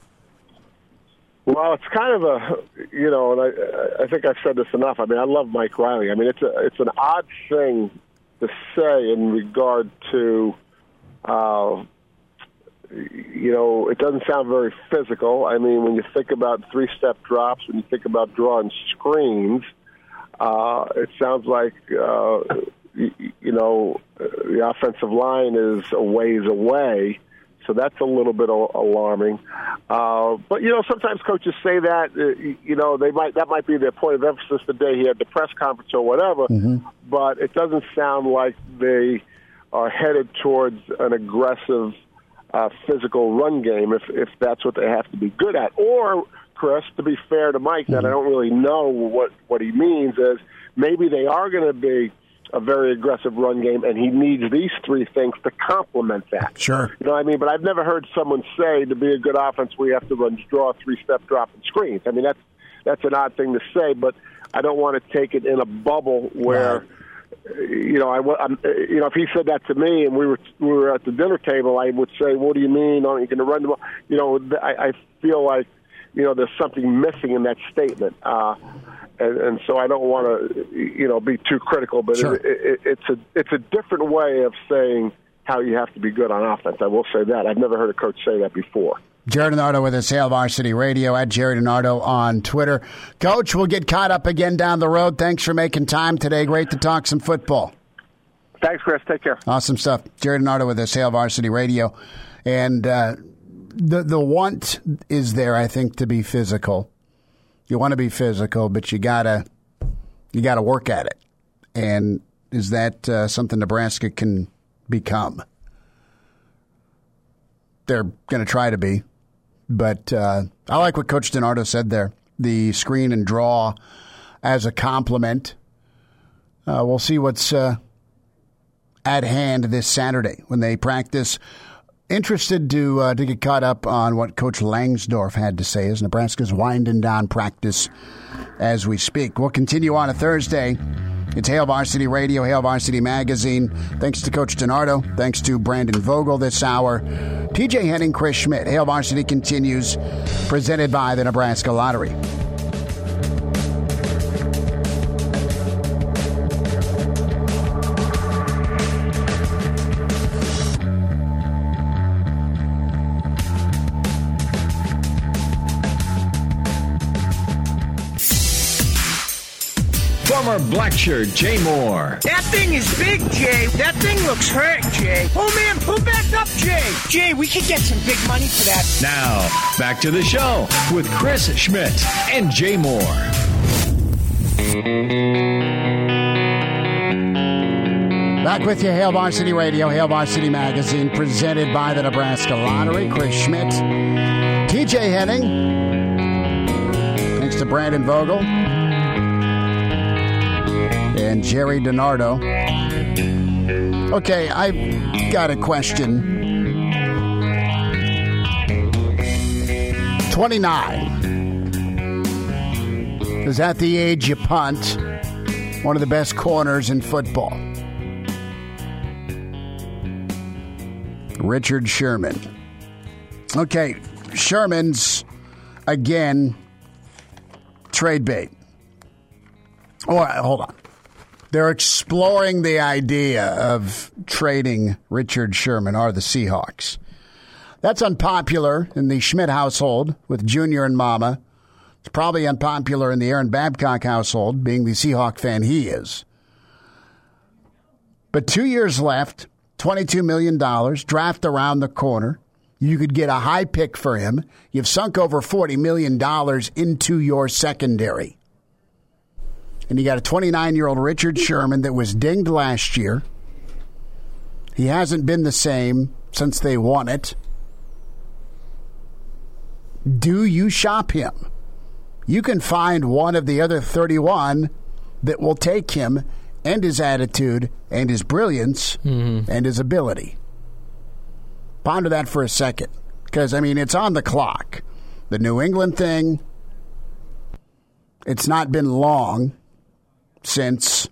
Well, it's kind of a, you know, and I, I think I've said this enough. I mean, I love Mike Riley. I mean, it's a, it's an odd thing to say in regard to, uh, you know, it doesn't sound very physical. I mean, when you think about three-step drops, when you think about drawing screens, uh, it sounds like, uh, you, you know, the offensive line is a ways away. So that's a little bit alarming. Uh, but, you know, sometimes coaches say that, uh, you know, they might that might be their point of emphasis the day he had the press conference or whatever, mm-hmm. but it doesn't sound like they are headed towards an aggressive uh, physical run game if, if that's what they have to be good at. Or, Chris, to be fair to Mike, mm-hmm. that I don't really know what, what he means is maybe they are going to be a very aggressive run game, and he needs these three things to complement that. Sure. You know what I mean? But I've never heard someone say to be a good offense we have to run draw, three-step drop, and screens. I mean, that's that's an odd thing to say, but I don't want to take it in a bubble where, right. you know, I, I'm, you know, if he said that to me and we were we were at the dinner table, I would say, "What do you mean? Aren't you going to run the ball?" You know, I, I feel like, you know, there's something missing in that statement. Uh, And, and so I don't want to, you know, be too critical, but sure. it, it, it's a it's a different way of saying how you have to be good on offense. I will say that. I've never heard a coach say that before. Jerry DiNardo with us, Hail Varsity Radio, at Jerry DiNardo on Twitter. Coach, we'll get caught up again down the road. Thanks for making time today. Great to talk some football. Thanks, Chris. Take care. Awesome stuff. Jerry DiNardo with us, Hail Varsity Radio. And uh, the the want is there, I think, to be physical. You want to be physical, but you gotta you gotta work at it. And is that uh, something Nebraska can become? They're going to try to be, but uh, I like what Coach DiNardo said there. The screen and draw as a compliment. Uh, we'll see what's uh, at hand this Saturday when they practice. Interested to uh, to get caught up on what Coach Langsdorf had to say as Nebraska's winding down practice as we speak. We'll continue on a Thursday. It's Hail Varsity Radio, Hail Varsity Magazine. Thanks to Coach DiNardo. Thanks to Brandon Vogel this hour. T J Henning, Chris Schmidt. Hail Varsity continues, presented by the Nebraska Lottery. Former black shirt Jay Moore. That thing is big, Jay. That thing looks hurt, Jay. Oh, man, pull back up, Jay. Jay, we could get some big money for that. Now, back to the show with Chris Schmidt and Jay Moore. Back with you, Hail Varsity Radio, Hail Varsity Magazine, presented by the Nebraska Lottery. Chris Schmidt, T J Henning. Thanks to Brandon Vogel and Jerry DiNardo. Okay, I've got a question. twenty-nine. Is that the age you punt? One of the best corners in football. Richard Sherman. Okay, Sherman's, again, trade bait. Oh, hold on. They're exploring the idea of trading Richard Sherman, or the Seahawks. That's unpopular in the Schmidt household with Junior and Mama. It's probably unpopular in the Aaron Babcock household, being the Seahawk fan he is. But two years left, twenty-two million dollars, draft around the corner. You could get a high pick for him. You've sunk over forty million dollars into your secondary. And you got a twenty-nine-year-old Richard Sherman that was dinged last year. He hasn't been the same since they won it. Do you shop him? You can find one of the other thirty-one that will take him and his attitude and his brilliance mm-hmm. and his ability. Ponder that for a second. Because, I mean, it's on the clock. The New England thing, it's not been long since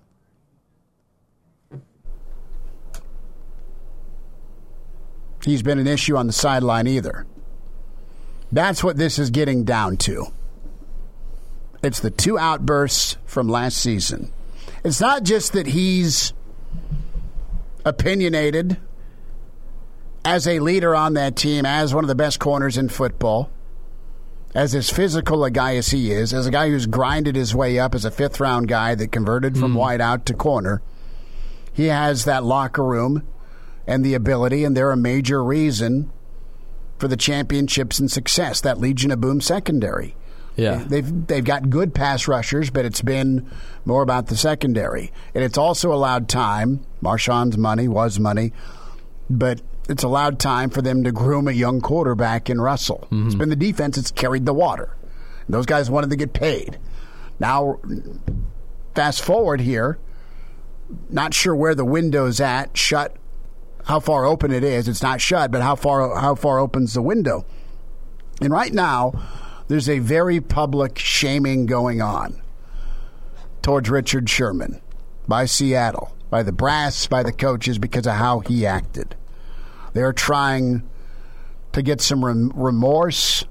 he's been an issue on the sideline either. That's what this is getting down to. It's the two outbursts from last season. It's not just that he's opinionated as a leader on that team, as one of the best corners in football, as as physical a guy as he is, as a guy who's grinded his way up as a fifth-round guy that converted from mm. wide out to corner. He has that locker room and the ability, and they're a major reason for the championships and success, that Legion of Boom secondary. Yeah. They've they've got good pass rushers, but it's been more about the secondary. And it's also allowed time. Marshawn's money was money, but it's allowed time for them to groom a young quarterback in Russell. Mm-hmm. It's been the defense that's carried the water. And those guys wanted to get paid. Now, fast forward here, not sure where the window's at, shut, how far open it is. It's not shut, but how far how far opens the window? And right now, there's a very public shaming going on towards Richard Sherman by Seattle, by the brass, by the coaches, because of how he acted. They're trying to get some rem- remorse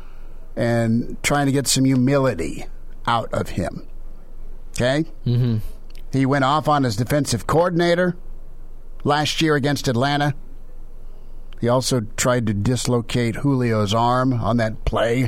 and trying to get some humility out of him. Okay? Mm-hmm. He went off on his defensive coordinator last year against Atlanta. He also tried to dislocate Julio's arm on that play.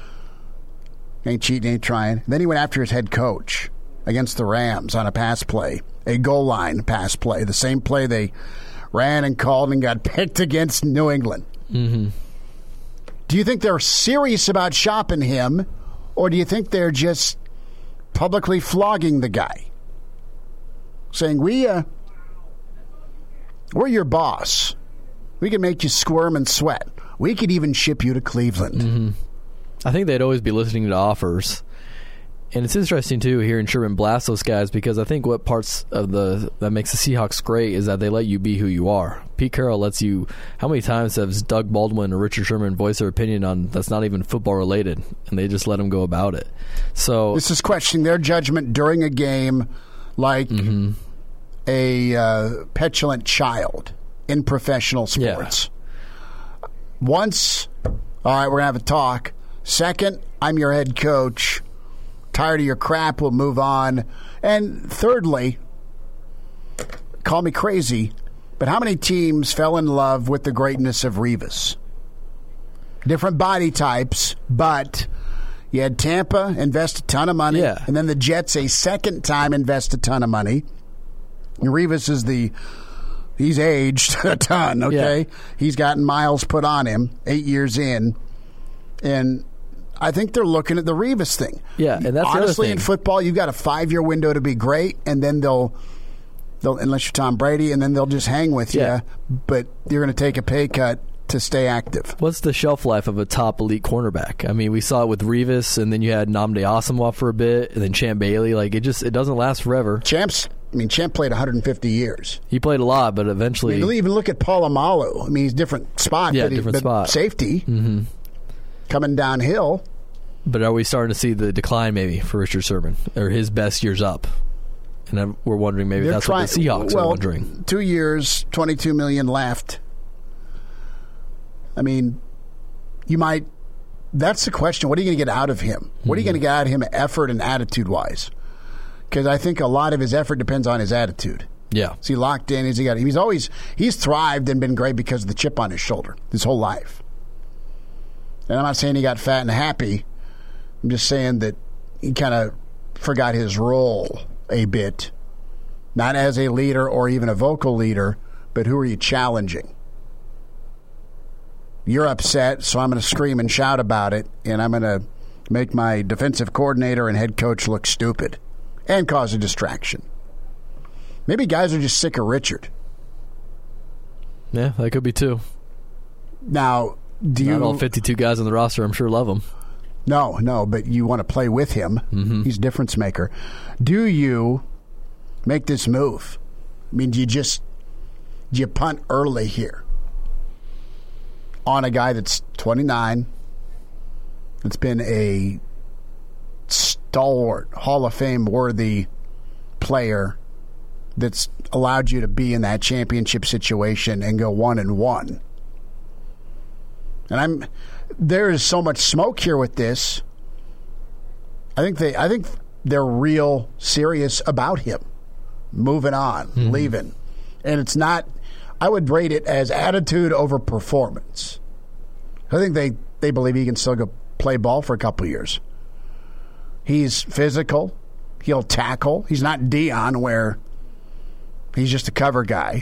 Ain't cheating, ain't trying. Then he went after his head coach against the Rams on a pass play, a goal line pass play, the same play they ran and called and got picked against New England. Mm-hmm. Do you think they're serious about shopping him, or do you think they're just publicly flogging the guy? Saying, we, uh, we're your boss. We can make you squirm and sweat. We could even ship you to Cleveland. Mm-hmm. I think they'd always be listening to offers. And it's interesting, too, hearing Sherman blast those guys, because I think what parts of the that makes the Seahawks great is that they let you be who you are. Pete Carroll lets you... How many times has Doug Baldwin or Richard Sherman voiced their opinion on that's not even football-related, and they just let them go about it? So this is questioning their judgment during a game like mm-hmm. a uh, petulant child in professional sports. Yeah. Once, all right, we're going to have a talk. Second, I'm your head coach. Tired of your crap, we'll move on. And thirdly, call me crazy, but how many teams fell in love with the greatness of Revis? Different body types, but you had Tampa invest a ton of money, yeah. and then the Jets a second time invest a ton of money. And Revis is the, he's aged a ton, okay? Yeah. He's gotten miles put on him, eight years in, and I think they're looking at the Revis thing. Yeah, and that's honestly the other thing. In football, you've got a five-year window to be great, and then they'll, they'll unless you're Tom Brady, and then they'll just hang with yeah. you. But you're going to take a pay cut to stay active. What's the shelf life of a top elite cornerback? I mean, we saw it with Revis, and then you had Nnamdi Asomugha for a bit, and then Champ Bailey. Like it just it doesn't last forever. Champ's, I mean, Champ played one hundred fifty years. He played a lot, but eventually, I mean, even look at Polamalu. I mean, he's different spot, yeah, but, he, different but spot. Safety mm-hmm. coming downhill. But are we starting to see the decline maybe for Richard Sherman, or his best years up? And we're wondering maybe They're that's trying, what the Seahawks well, are wondering. Two years, twenty-two million dollars left. I mean, you might. That's the question. What are you going to get out of him? What are you going to get out of him, effort and attitude-wise? Because I think a lot of his effort depends on his attitude. Yeah. Is he locked in? Is he got? He's always he's thrived and been great because of the chip on his shoulder his whole life. And I'm not saying he got fat and happy. I'm just saying that he kind of forgot his role a bit, not as a leader or even a vocal leader, but who are you challenging? You're upset, so I'm going to scream and shout about it, and I'm going to make my defensive coordinator and head coach look stupid and cause a distraction. Maybe guys are just sick of Richard. Yeah, that could be too. Now, do you... Not all fifty-two guys on the roster, I'm sure, love him. No, no, but you want to play with him. Mm-hmm. He's a difference maker. Do you make this move? I mean, do you just do you punt early here on a guy that's twenty-nine, that's been a stalwart, Hall of Fame worthy player, that's allowed you to be in that championship situation and go one and one? And I'm there is so much smoke here with this. I think they I think they're real serious about him moving on, mm-hmm. leaving. And it's not I would rate it as attitude over performance. I think they, they believe he can still go play ball for a couple of years. He's physical. He'll tackle. He's not Deion where he's just a cover guy.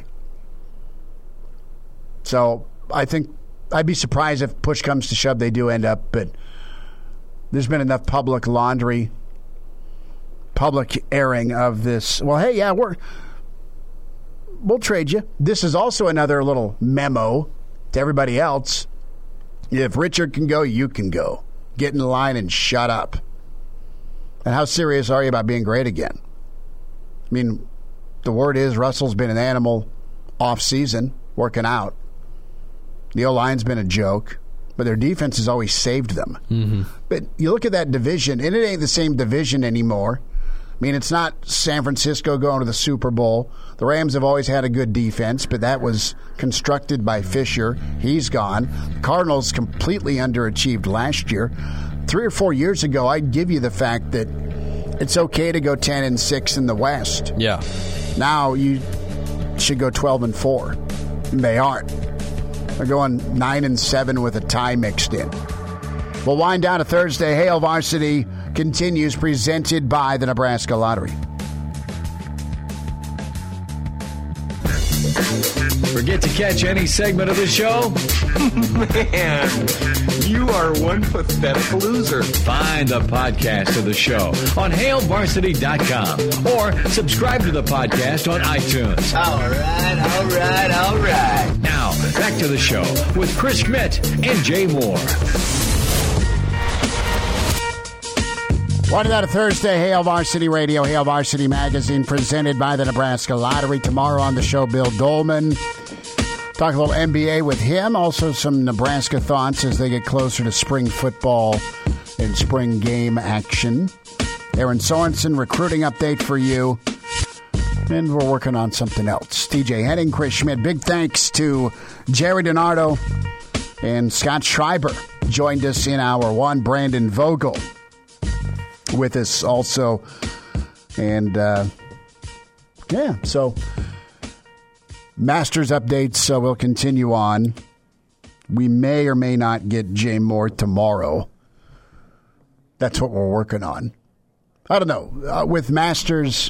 So I think I'd be surprised if push comes to shove they do end up, but there's been enough public laundry, public airing of this. Well, hey, yeah, we're we'll trade you. This is also another little memo to everybody else. If Richard can go, you can go. Get in line and shut up. And how serious are you about being great again? I mean, the word is Russell's been an animal off season, working out. The O-line's been a joke, but their defense has always saved them. Mm-hmm. But you look at that division, and it ain't the same division anymore. I mean, it's not San Francisco going to the Super Bowl. The Rams have always had a good defense, but that was constructed by Fisher. He's gone. The Cardinals completely underachieved last year. Three or four years ago, I'd give you the fact that it's okay to go ten and six in the West. Yeah. Now you should go twelve and four. And they aren't. They're going nine and seven with a tie mixed in. We'll wind down a Thursday. Hail Varsity continues, presented by the Nebraska Lottery. Forget to catch any segment of the show? Man, you are one pathetic loser. Find the podcast of the show on hail varsity dot com or subscribe to the podcast on iTunes. All right, all right, all right. Now, back to the show with Chris Schmidt and Jay Moore. One out of Thursday, Hail Varsity Radio, Hail Varsity Magazine, presented by the Nebraska Lottery. Tomorrow on the show, Bill Dolman. Talk a little N B A with him. Also some Nebraska thoughts as they get closer to spring football and spring game action. Aaron Sorensen, recruiting update for you. And we're working on something else. T J Henning, Chris Schmidt. Big thanks to Jerry DiNardo and Scott Schreiber. Joined us in hour one. Brandon Vogel with us also. And, uh, yeah, so Masters updates, so we'll continue on. We may or may not get Jay Moore tomorrow. That's what we're working on. I don't know. Uh, with Masters,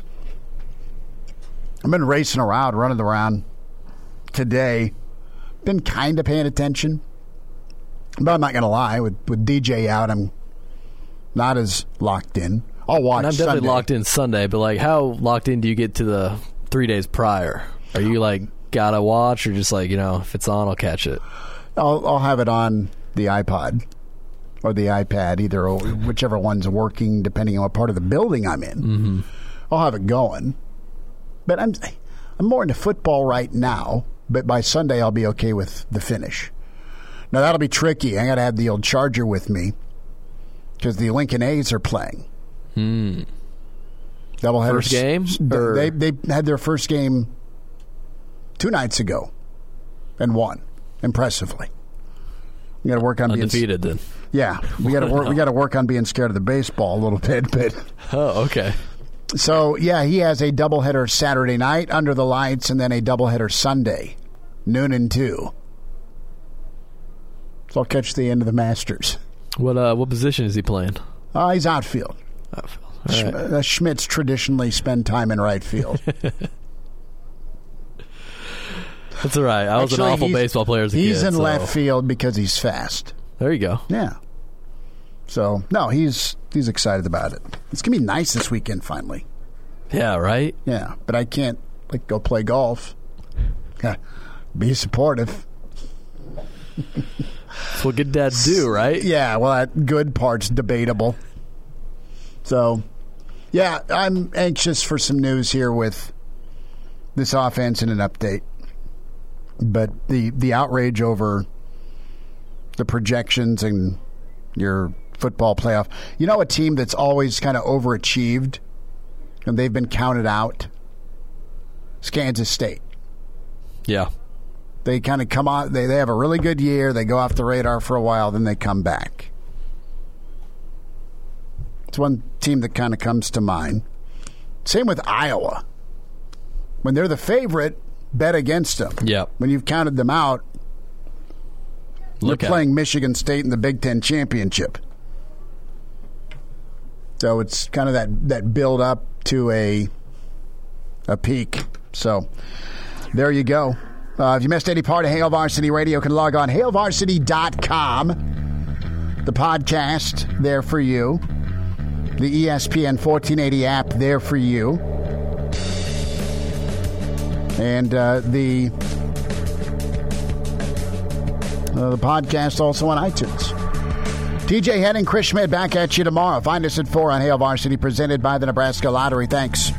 I've been racing around, running around today. Been kind of paying attention. But I'm not going to lie. With, with D J out, I'm not as locked in. I'll watch And I'm definitely Sunday. locked in Sunday, but like, how locked in do you get to the three days prior? Are you like, gotta watch, or just like, you know, if it's on, I'll catch it? I'll, I'll have it on the iPod or the iPad, either whichever one's working, depending on what part of the building I'm in. Mm-hmm. I'll have it going. But I'm I'm more into football right now. But by Sunday, I'll be okay with the finish. Now that'll be tricky. I got to have the old charger with me because the Lincoln A's are playing. Hmm. Doubleheader. First game? Or? They they had their first game two nights ago and won impressively. We got to work on undefeated being, then. Yeah, we got to work. We got to work on being scared of the baseball a little bit. But oh, okay. So yeah, he has a doubleheader Saturday night under the lights, and then a doubleheader Sunday, noon and two. So I'll catch the end of the Masters. What uh, what position is he playing? Uh, he's outfield. Outfield. All right. Sch- uh, Schmitz traditionally spend time in right field. That's all right. I was Actually, an awful he's- baseball player as a kid. He's in so. left field because he's fast. There you go. Yeah. So no, he's he's excited about it. It's gonna be nice this weekend finally. Yeah, right? Yeah, but I can't like go play golf. Yeah, be supportive. That's what good dads do, right? Yeah, well, that good part's debatable. So, yeah, I'm anxious for some news here with this offense and an update. But the the outrage over the projections and your football playoff. You know, a team that's always kind of overachieved and they've been counted out? It's Kansas State. Yeah. They kind of come on, they, they have a really good year, they go off the radar for a while, then they come back. It's one team that kind of comes to mind. Same with Iowa. When they're the favorite, bet against them. Yeah. When you've counted them out, Look you're at playing Michigan State in the Big Ten Championship. So it's kind of that, that build up to a a peak. So there you go. Uh, if you missed any part of Hail Varsity Radio, you can log on hail varsity dot com. The podcast there for you. The E S P N fourteen eighty app there for you. And uh, the uh, the podcast also on iTunes. T J Henning, Chris Schmidt back at you tomorrow. Find us at four on Hail Varsity, presented by the Nebraska Lottery. Thanks.